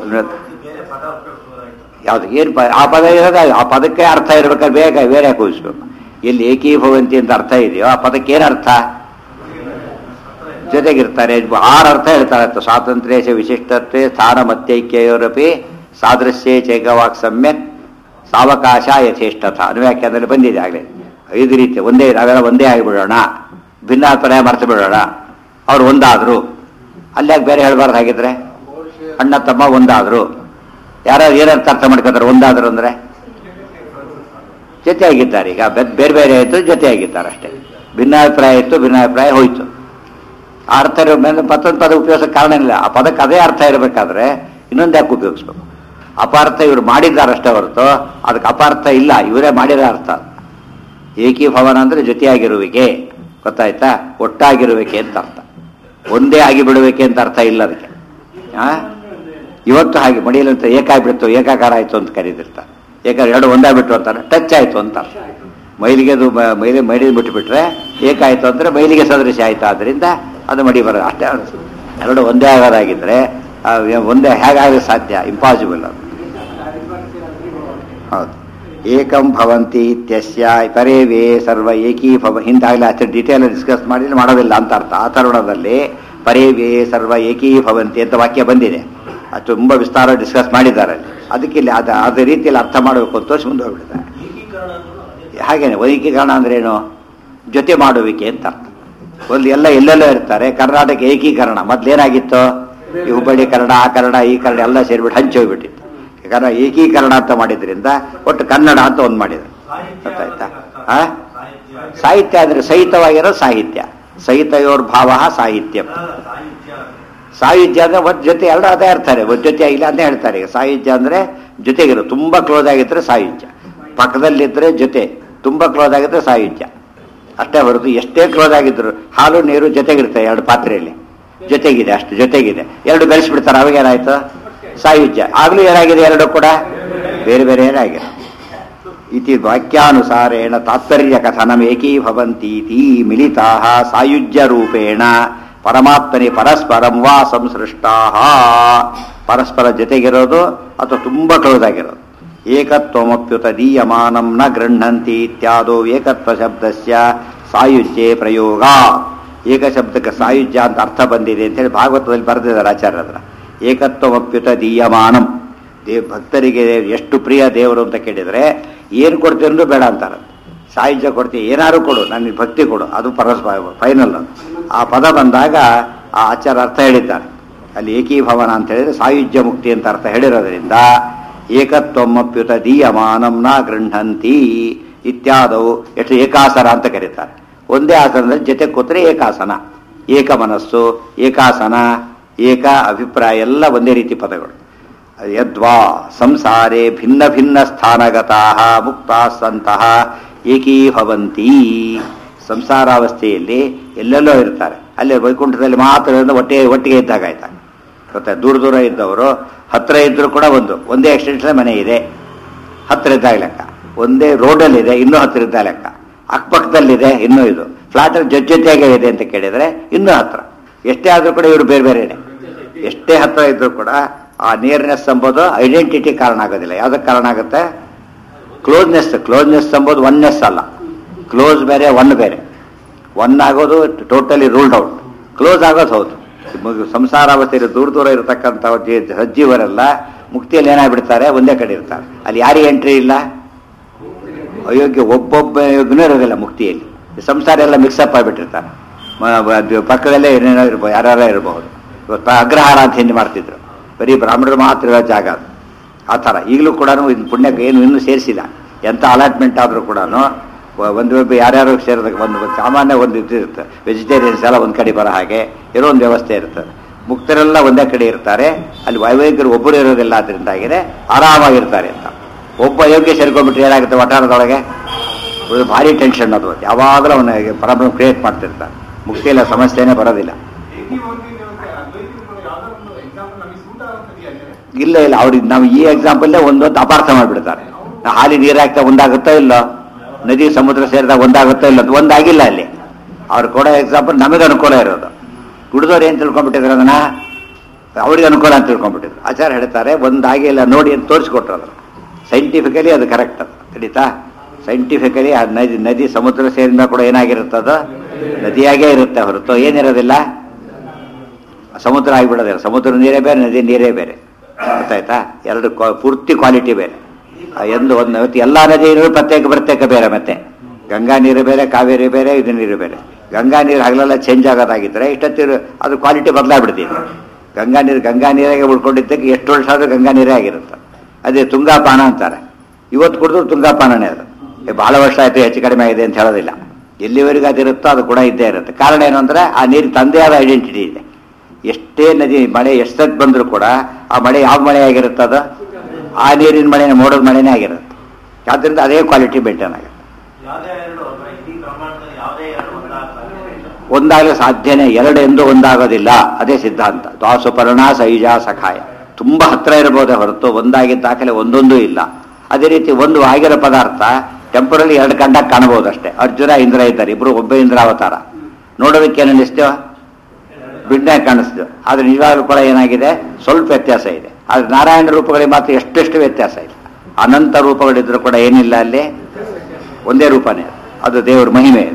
ಯಾವುದು ಏನು ಆ ಪದ ಇರೋದ ಆ ಪದಕ್ಕೆ ಅರ್ಥ ಇರ್ಬೇಕಾದ್ರೆ ಬೇರೆ ಕೂರಿಸ್ಬೇಕು. ಎಲ್ಲಿ ಏಕೀಭವಂತಿ ಅಂತ ಅರ್ಥ ಇದೆಯೋ ಆ ಪದಕ್ಕೆ ಏನು ಅರ್ಥ? ಜೊತೆಗಿರ್ತಾರೆ. 6 ಅರ್ಥ ಹೇಳ್ತಾರೆ. ಸ್ವಾತಂತ್ರ್ಯ ವಿಶಿಷ್ಟತ್ವೇ ಸ್ಥಾನ ಮತ್ತೈಕ್ಯೋರಪಿ ಸಾದೃಶ್ಯೇ ಚೈಕವಾಕ್ ಸಮ್ಯಕ್ ಸಾವಕಾಶ ಯಥೇಷ್ಟಥ ಅನುವ್ಯಾಖ್ಯಾನದಲ್ಲಿ ಬಂದಿದೆ. ಆಗಲೇ 5 ರೀತಿ ಒಂದೇ, ನಾವೆಲ್ಲ ಒಂದೇ ಆಗಿಬಿಡೋಣ, ಭಿನ್ನಾಭಿಪ್ರಾಯ ಮರೆತು ಬಿಡೋಣ. ಅವ್ರು ಒಂದಾದ್ರು, ಅಲ್ಲಾಗ ಬೇರೆ ಹೇಳ್ಬಾರ್ದು. ಹಾಗಿದ್ರೆ ಅಣ್ಣ ತಮ್ಮ ಒಂದಾದ್ರು, ಯಾರು ಏನರ್ಥ ಅರ್ಥ ಮಾಡ್ಕೊತಾರೆ? ಒಂದಾದ್ರು ಅಂದ್ರೆ ಜೊತೆಯಾಗಿದ್ದಾರೆ. ಈಗ ಬೇರೆ ಬೇರೆ ಆಯಿತು, ಜೊತೆಯಾಗಿದ್ದಾರೆ ಅಷ್ಟೇ. ಭಿನ್ನಾಭಿಪ್ರಾಯ ಇತ್ತು, ಭಿನ್ನಾಭಿಪ್ರಾಯ ಹೋಯ್ತು. ಆ ಅರ್ಥ ಇರೋ ಮೇಲೆ ಮತ್ತೊಂದು ಪದ ಉಪಯೋಗಿಸೋಕೆ ಕಾರಣ ಇಲ್ಲ. ಆ ಪದಕ್ಕೆ ಅದೇ ಅರ್ಥ ಇರಬೇಕಾದ್ರೆ ಇನ್ನೊಂದು ಯಾಕೆ ಉಪಯೋಗಿಸ್ಬೇಕು? ಅಪಾರ್ಥ ಇವರು ಮಾಡಿದ್ದಾರಷ್ಟೇ ಹೊರತು ಅದಕ್ಕೆ ಅಪಾರ್ಥ ಇಲ್ಲ, ಇವರೇ ಮಾಡಿದ ಅರ್ಥ. ಏಕೀಭವನ ಅಂದರೆ ಜೊತೆಯಾಗಿರುವಿಕೆ, ಗೊತ್ತಾಯ್ತಾ? ಒಟ್ಟಾಗಿರುವಿಕೆ ಅಂತ ಅರ್ಥ. ಒಂದೇ ಆಗಿಬಿಡುವಿಕೆ ಅಂತ ಅರ್ಥ ಇಲ್ಲ ಅದಕ್ಕೆ. ಇವತ್ತು ಹಾಗೆ ಮಡಿಯಲ್ಲಂತ ಏಕಾಗ್ಬಿಡ್ತು, ಏಕಾಕಾರ ಆಯಿತು ಅಂತ ಕರೀತಿರ್ತಾರೆ. ಎರಡು ಒಂದಾಗ್ಬಿಟ್ಟು ಅಂತಾರೆ, ಟಚ್ ಆಯಿತು ಅಂತ ಅರ್ಥ. ಮೈಲಿಗೆದು ಮೈಲಿಗೆ ಬಿಟ್ಟುಬಿಟ್ರೆ ಏಕಾಯಿತು ಅಂದರೆ ಮೈಲಿಗೆ ಸದೃಶ ಆಯಿತು. ಆದ್ದರಿಂದ ಅದು ಮಡಿ ಬರೋದು ಅಷ್ಟೇ. ಎರಡು ಒಂದೇ ಆಗೋದಾಗಿದ್ದರೆ ಒಂದೇ ಹೇಗಾಗಲು ಸಾಧ್ಯ? ಇಂಪಾಸಿಬಲ್ ಅದು. ಹೌದು. ಏಕಂ ಭವಂತಿ ಇತ್ಯಸ್ಯ ಪರೇವೇ ಸರ್ವ ಏಕೀಭವ. ಹಿಂದಾಗಲೇ ಅಷ್ಟು ಡೀಟೇಲ್ ಡಿಸ್ಕಸ್ ಮಾಡಿ ಮಾಡೋದಿಲ್ಲ ಅಂತ ಅರ್ಥ. ಆ ತರುಣದಲ್ಲಿ ಪರೇವೇ ಸರ್ವ ಏಕೀಭವಂತಿ ಅಂತ ವಾಕ್ಯ ಬಂದಿದೆ. ಅದು ತುಂಬ ವಿಸ್ತಾರ ಡಿಸ್ಕಸ್ ಮಾಡಿದ್ದಾರೆ. ಅದಕ್ಕೆ ಇಲ್ಲಿ ಅದೇ ರೀತಿಯಲ್ಲಿ ಅರ್ಥ ಮಾಡಬೇಕು ಅಂತ ಮುಂದೆ ಹೋಗ್ಬಿಟ್ಟಿದ್ದಾರೆ. ಹಾಗೇನೆ ವೈಕೀಕರಣ ಅಂದ್ರೇನು? ಜೊತೆ ಮಾಡುವಿಕೆ ಅಂತ ಅರ್ಥ. ಒಂದು ಎಲ್ಲೆಲ್ಲೋ ಇರ್ತಾರೆ. ಕರ್ನಾಟಕ ಏಕೀಕರಣ ಮೊದಲೇನಾಗಿತ್ತು? ಈ ಹುಬ್ಬಳ್ಳಿ ಕನ್ನಡ, ಆ ಕನ್ನಡ, ಈ ಕನ್ನಡ ಎಲ್ಲ ಸೇರಿಬಿಟ್ಟು ಹಂಚಿ ಹೋಗ್ಬಿಟ್ಟಿತ್ತು. ಯಾಕಂದ್ರೆ ಏಕೀಕರಣ ಅಂತ ಮಾಡಿದ್ರಿಂದ ಒಟ್ಟು ಕನ್ನಡ ಅಂತ ಒಂದು ಮಾಡಿದ್ರು. ಗೊತ್ತಾಯ್ತಾ? ಸಾಹಿತ್ಯ ಅಂದ್ರೆ ಸಹಿತವಾಗಿರೋ ಸಾಹಿತ್ಯ. ಸಹಿತಯೋರ್ಭಾವ ಸಾಹಿತ್ಯ. ಸಾಹಿತ್ಯ ಅಂದ್ರೆ ಒಂದು ಜೊತೆ ಎರಡು ಅದೇ ಇರ್ತಾರೆ. ಒಂದು ಜೊತೆ ಇಲ್ಲ ಅಂತ ಹೇಳ್ತಾರೆ. ಸಾಹಿತ್ಯ ಅಂದ್ರೆ ಜೊತೆಗಿರೋ, ತುಂಬಾ ಕ್ಲೋಸ್ ಆಗಿದ್ರೆ ಸಾಹಿತ್ಯ, ಪಕ್ಕದಲ್ಲಿದ್ರೆ ಜೊತೆ, ತುಂಬಾ ಕ್ಲೋಸ್ ಆಗಿದ್ರೆ ಸಾಹಿತ್ಯ ಅಷ್ಟೇ ಹೊರತು ಎಷ್ಟೇ ಕ್ಲೋಸ್ ಆಗಿದ್ರು ಹಾಲು ನೀರು ಜೊತೆಗಿರ್ತವೆ. 2 ಪಾತ್ರೆಯಲ್ಲಿ ಜೊತೆಗಿದೆ, ಅಷ್ಟು ಜೊತೆಗಿದೆ. 2 ಬೆಳೆಸ್ಬಿಡ್ತಾರೆ, ಅವಾಗ ಏನಾಯ್ತು? ಸಾಯುಜ್ಯ. ಆಗ್ಲೂ ಏನಾಗಿದೆ? 2 ಕೂಡ ಬೇರೆ ಬೇರೆ ಏನಾಗಿದೆ. ಇತಿ ವಾಕ್ಯಾನುಸಾರೇಣ ತಾತ್ಪರ್ಯ ಕಥನಂ ಏಕೀಭವಂತೀತಿ ಮಿಲಿತಾಃ ಸಾಯುಜ್ಯ ರೂಪೇಣ ಪರಮಾತ್ಮನಿ ಪರಸ್ಪರಂ ವಾ ಸಂಸೃಷ್ಟಾಃ. ಪರಸ್ಪರ ಜೊತೆಗಿರೋದು ಅಥವಾ ತುಂಬಾ ಕ್ಲೋಸ್ ಆಗಿರೋದು. ಏಕತ್ವಮಪ್ಯುತ ದೀಯಮಾನಂ ನ ಗೃಹಂತಿ ಇತ್ಯಾದೋ ಏಕತ್ವ ಶಬ್ದಸ್ಯ ಸಾಯುಜ್ಯೇ ಪ್ರಯೋಗ. ಏಕ ಶಬ್ದಕ್ಕೆ ಸಾಯುಜ್ಯ ಅಂತ ಅರ್ಥ ಬಂದಿದೆ ಅಂತೇಳಿ ಭಾಗವತದಲ್ಲಿ ಬರೆದಿದ್ದಾರೆ ಆಚಾರ್ಯರ ಹತ್ರ. ಏಕತ್ವಮಪ್ಯುತ ದೀಯಮಾನಂ, ಭಕ್ತರಿಗೆ ಎಷ್ಟು ಪ್ರಿಯ ದೇವರು ಅಂತ ಕೇಳಿದರೆ ಏನು ಕೊಡ್ತೀರೋ ಬೇಡ ಅಂತಾರೆ. ಸಾಯುಜ್ಯ ಕೊಡ್ತೀವಿ, ಏನಾದ್ರು ಕೊಡು, ನನಗೆ ಭಕ್ತಿ ಕೊಡು, ಅದು ಪರಸ್ಪರ ಫೈನಲ್. ಆ ಪದ ಬಂದಾಗ ಆ ಆಚಾರ ಅರ್ಥ ಹೇಳಿದ್ದಾರೆ. ಅಲ್ಲಿ ಏಕೀಭವನ ಅಂತ ಹೇಳಿದ್ರೆ ಸಾಯುಜ್ಯ ಮುಕ್ತಿ ಅಂತ ಅರ್ಥ ಹೇಳಿರೋದ್ರಿಂದ ಏಕತ್ವಮಪ್ಯುತ ದೀಯಮಾನಂ ನ ಗೃಹಂತಿ ಇತ್ಯಾದವು ಎಷ್ಟು ಏಕಾಸನ ಅಂತ ಕರೀತಾರೆ. ಒಂದೇ ಆಸನದಲ್ಲಿ ಜೊತೆ ಕೂತ್ರೆ ಏಕಾಸನ. ಏಕ ಮನಸ್ಸು, ಏಕಾಸನ, ಏಕ ಅಭಿಪ್ರಾಯ ಎಲ್ಲ ಒಂದೇ ರೀತಿ ಪದಗಳು. ಯದ್ವಾ ಸಂಸಾರೇ ಭಿನ್ನ ಭಿನ್ನ ಸ್ಥಾನಗತಾಃ ಮುಕ್ತಾಃ ಸಂತಃ ಏಕೀಭವಂತಿ. ಸಂಸಾರಾವಸ್ಥೆಯಲ್ಲಿ ಎಲ್ಲೆಲ್ಲೋ ಇರ್ತಾರೆ. ಅಲ್ಲಿ ವೈಕುಂಠದಲ್ಲಿ ಮಾತ್ರ ಒಟ್ಟಿಗೆ ಇದ್ದಾಗ ಆಯ್ತಾ. ಗೊತ್ತಾ? ದೂರ ದೂರ ಇದ್ದವರು ಹತ್ತಿರ ಇದ್ದರೂ ಕೂಡ ಒಂದೇ ಎಕ್ಸ್ಟೆನ್ಷನ್ ಮನೆ ಇದೆ, ಹತ್ತಿರ ಇದ್ದಾಗ ಲೆಕ್ಕ. ಒಂದೇ ರೋಡಲ್ಲಿದೆ, ಇನ್ನೂ ಹತ್ತಿರ ಇದ್ದಾಗ ಲೆಕ್ಕ. ಅಕ್ಕಪಕ್ಕದಲ್ಲಿದೆ, ಇನ್ನೂ ಇದು ಫ್ಲಾಟ್ ಜೊತೆಯಾಗೇ ಇದೆ ಅಂತ ಕೇಳಿದರೆ ಇನ್ನೂ ಹತ್ತಿರ. ಎಷ್ಟೇ ಆದರೂ ಕೂಡ ಇವರು ಬೇರೆ ಬೇರೆನೆ. ಎಷ್ಟೇ ಹತ್ತಿರ ಇದ್ರೂ ಕೂಡ ಆ ನಿಯರ್ನೆಸ್ ಎಂಬುದು ಐಡೆಂಟಿಟಿ ಕಾರಣ ಆಗೋದಿಲ್ಲ. ಯಾವುದಕ್ಕೆ ಕಾರಣ ಆಗುತ್ತೆ? ಕ್ಲೋಸ್ನೆಸ್ ಎಂಬುದು ಒನ್ನೆಸ್ ಅಲ್ಲ. ಕ್ಲೋಸ್ ಬೇರೆ, ಒನ್ ಬೇರೆ. ಒನ್ ಆಗೋದು ಟೋಟಲಿ ರೂಲ್ಡ್ ಔಟ್, ಕ್ಲೋಸ್ ಆಗೋದು ಹೌದು. ಸಂಸಾರಾವಸ್ಥೆಯಲ್ಲಿ ದೂರ ದೂರ ಇರತಕ್ಕಂಥ ಸಜ್ಜೀವರೆಲ್ಲ ಮುಕ್ತಿಯಲ್ಲಿ ಏನಾಗ್ಬಿಡ್ತಾರೆ? ಒಂದೇ ಕಡೆ ಇರ್ತಾರೆ. ಅಲ್ಲಿ ಯಾರಿಗೆ ಎಂಟ್ರಿ ಇಲ್ಲ? ಅಯೋಗ್ಯ ಒಬ್ಬೊಬ್ಬ ಯೋಗ್ಯನೂ ಇರೋದಿಲ್ಲ ಮುಕ್ತಿಯಲ್ಲಿ. ಸಂಸಾರ ಎಲ್ಲ ಮಿಕ್ಸಪ್ ಆಗಿಬಿಟ್ಟಿರ್ತಾರೆ. ಪಕ್ಕದಲ್ಲೇ ಏನೇನೋ ಇರ್ಬೋದು, ಯಾರ್ಯಾರ ಇರಬಹುದು. ಇವತ್ತು ಅಗ್ರಹಾರ ಅಂತ ಹಿಂದೆ ಮಾಡ್ತಿದ್ರು, ಬರೀ ಬ್ರಾಹ್ಮಣರು ಮಾತ್ರ ಇರೋ ಜಾಗ ಅದು. ಆ ಥರ ಈಗಲೂ ಕೂಡ ಪುಣ್ಯಕ್ಕೆ ಏನು ಇನ್ನೂ ಸೇರಿಸಿಲ್ಲ. ಎಂಥ ಅಲಾಟ್ಮೆಂಟ್ ಆದರೂ ಕೂಡ ಒಂದು ಯಾರ್ಯಾರು ಸೇರಿದಾಗ ಒಂದು ಸಾಮಾನ್ಯ ಒಂದು ಇರುತ್ತೆ. ವೆಜಿಟೇರಿಯನ್ಸ್ ಎಲ್ಲ ಒಂದು ಕಡೆ ಬರೋ ಹಾಗೆ ಇರೋ ಒಂದು ವ್ಯವಸ್ಥೆ ಇರ್ತದೆ. ಮುಕ್ತರೆಲ್ಲ ಒಂದೇ ಕಡೆ ಇರ್ತಾರೆ, ಅಲ್ಲಿ ವೈವಾಹಿಕರು ಒಬ್ಬರು ಇರೋದಿಲ್ಲ. ಅದರಿಂದಾಗಿದೆ ಆರಾಮಾಗಿರ್ತಾರೆ ಅಂತ. ಒಬ್ಬ ಯೋಗ್ಯ ಸೇರ್ಕೊಂಡ್ಬಿಟ್ರೆ ಏನಾಗುತ್ತೆ ವಠಾರದೊಳಗೆ ಭಾರಿ ಟೆನ್ಷನ್. ಅದು ಯಾವಾಗಲೂ ಅವನಿಗೆ ಪ್ರಾಬ್ಲಮ್ ಕ್ರಿಯೇಟ್ ಮಾಡ್ತಿರ್ತಾರೆ. ಮುಕ್ತಿಯಲ್ಲ ಸಮಸ್ಯೆನೇ ಬರೋದಿಲ್ಲ. ಇಲ್ಲ ಇಲ್ಲ, ಅವ್ರಿಗೆ ನಾವು ಈ ಎಕ್ಸಾಂಪಲ್ಲೇ ಒಂದೊಂದು ಅಪಾರ್ಥ ಮಾಡಿಬಿಡ್ತಾರೆ. ಹಾಲಿ ನೀರು ಹಾಕ್ತಾ ಒಂದಾಗುತ್ತೋ ಇಲ್ಲೋ, ನದಿ ಸಮುದ್ರ ಸೇರಿದಾಗ ಒಂದಾಗುತ್ತೋ ಇಲ್ಲ, ಒಂದಾಗಿಲ್ಲ ಅಲ್ಲಿ. ಅವ್ರು ಕೊಡೋ ಎಕ್ಸಾಂಪಲ್ ನಮಗೆ ಅನುಕೂಲ ಇರೋದು. ಕುಡಿದವ್ರು ಏನು ತಿಳ್ಕೊಂಡ್ಬಿಟ್ಟಿದ್ರು ಅದನ್ನ ಅವ್ರಿಗೆ ಅನುಕೂಲ ಅಂತ ತಿಳ್ಕೊಂಡ್ಬಿಟ್ಟಿದ್ರು. ಆಚಾರ್ಯ ಹೇಳ್ತಾರೆ ಒಂದಾಗಿಲ್ಲ ನೋಡಿ ಅಂತ ತೋರಿಸ್ಕೊಟ್ರು. ಅದು ಸೈಂಟಿಫಿಕಲಿ ಅದು ಕರೆಕ್ಟ್. ಅದು ಖಂಡಿತ ಸೈಂಟಿಫಿಕಲಿ ಆ ನದಿ ಸಮುದ್ರ ಸೇರಿದ ಕೂಡ ಏನಾಗಿರುತ್ತದು ನದಿಯಾಗೇ ಇರುತ್ತೆ ಹೊರತು ಏನಿರೋದಿಲ್ಲ ಸಮುದ್ರ ಆಗಿಬಿಡೋದಿಲ್ಲ. ಸಮುದ್ರ ನೀರೇ ಬೇರೆ, ನದಿ ನೀರೇ ಬೇರೆ. ಗೊತ್ತಾಯ್ತಾ? ಎರಡು ಪೂರ್ತಿ ಕ್ವಾಲಿಟಿ ಬೇರೆ. ಎಂದು ಒಂದು ಎಲ್ಲ ನದಿ ನೀರು ಪ್ರತ್ಯೇಕ ಬೇರೆ. ಮತ್ತೆ ಗಂಗಾ ನೀರು ಬೇರೆ, ಕಾವೇರಿ ಬೇರೆ, ಇದು ನೀರು ಬೇರೆ. ಗಂಗಾ ನೀರು ಹಗಲೆಲ್ಲ ಚೇಂಜ್ ಆಗೋದಾಗಿದ್ರೆ ಇಷ್ಟೊತ್ತಿರು ಅದು ಕ್ವಾಲಿಟಿ ಬದಲಾಗ್ಬಿಡ್ತೀವಿ. ಗಂಗಾ ನೀರಾಗೆ ಉಳ್ಕೊಂಡಿದ್ದಕ್ಕೆ ಎಷ್ಟು ವರ್ಷ ಆದರೂ ಗಂಗಾ ನೀರೇ ಆಗಿರುತ್ತೆ. ಅದೇ ತುಂಗಾಪಾನ ಅಂತಾರೆ. ಇವತ್ತು ಕುಡಿದ್ರು ತುಂಗಾಪಾನನೇ ಅದು. ಬಹಳ ವರ್ಷ ಆಯಿತು ಹೆಚ್ಚು ಕಡಿಮೆ ಆಗಿದೆ ಅಂತ ಹೇಳೋದಿಲ್ಲ. ಎಲ್ಲಿವರೆಗೂ ಅದಿರುತ್ತೋ ಅದು ಕೂಡ ಇದ್ದೇ ಇರುತ್ತೆ. ಕಾರಣ ಏನು ಅಂದರೆ ಆ ನೀರು ತಂದೇ ಆದ ಐಡೆಂಟಿಟಿ ಇದೆ. ಎಷ್ಟೇ ನದಿ ಮಳೆ ಎಷ್ಟೊತ್ತು ಬಂದರೂ ಕೂಡ ಆ ಮಳೆ ಯಾವ ಮಳೆ ಆಗಿರುತ್ತದ ಆ ನೀರಿನ ಮಳೆನೇ ಮೋಡದ ಮಳೆನೇ ಆಗಿರುತ್ತೆ. ಆದ್ದರಿಂದ ಅದೇ ಕ್ವಾಲಿಟಿ ಮೇಂಟೈನ್ ಆಗುತ್ತೆ. ಒಂದಾಗಲು ಸಾಧ್ಯನೇ, ಎರಡು ಎಂದು ಒಂದಾಗೋದಿಲ್ಲ. ಅದೇ ಸಿದ್ಧಾಂತ. ದ್ವಾಸುಪರ್ಣ ಸೈಜ ಸಖಾಯ. ತುಂಬ ಹತ್ರ ಇರಬಹುದೇ ಹೊರತು ಒಂದಾಗಿದ್ದ ದಾಖಲೆ ಒಂದೊಂದೂ ಇಲ್ಲ. ಅದೇ ರೀತಿ ಒಂದು ಆಗಿರೋ ಪದಾರ್ಥ ಟೆಂಪರಲಿ ಎರಡು ಕಂಡಾಗ ಕಾಣಬಹುದು ಅಷ್ಟೇ. ಅರ್ಜುನ ಇಂದ್ರ ಇದ್ದಾರೆ, ಇಬ್ರು ಒಬ್ಬ ಇಂದ್ರಾವತಾರ. ನೋಡೋದಕ್ಕೆ ಏನು ಅನ್ನಿಸ್ತೇವ ಬಿಡ್ನಾಗ ಕಾಣಿಸ್ತೇವೆ. ಆದರೆ ನಿಜವಾಗ್ಲೂ ಕೂಡ ಏನಾಗಿದೆ ಸ್ವಲ್ಪ ವ್ಯತ್ಯಾಸ ಇದೆ. ಆದರೆ ನಾರಾಯಣ ರೂಪಗಳಿಗೆ ಮಾತ್ರ ಎಷ್ಟೆಷ್ಟು ವ್ಯತ್ಯಾಸ ಇದೆ. ಅನಂತ ರೂಪಗಳಿದ್ರೂ ಕೂಡ ಏನಿಲ್ಲ, ಅಲ್ಲಿ ಒಂದೇ ರೂಪನೇ. ಅದು ದೇವರ ಮಹಿಮೆ.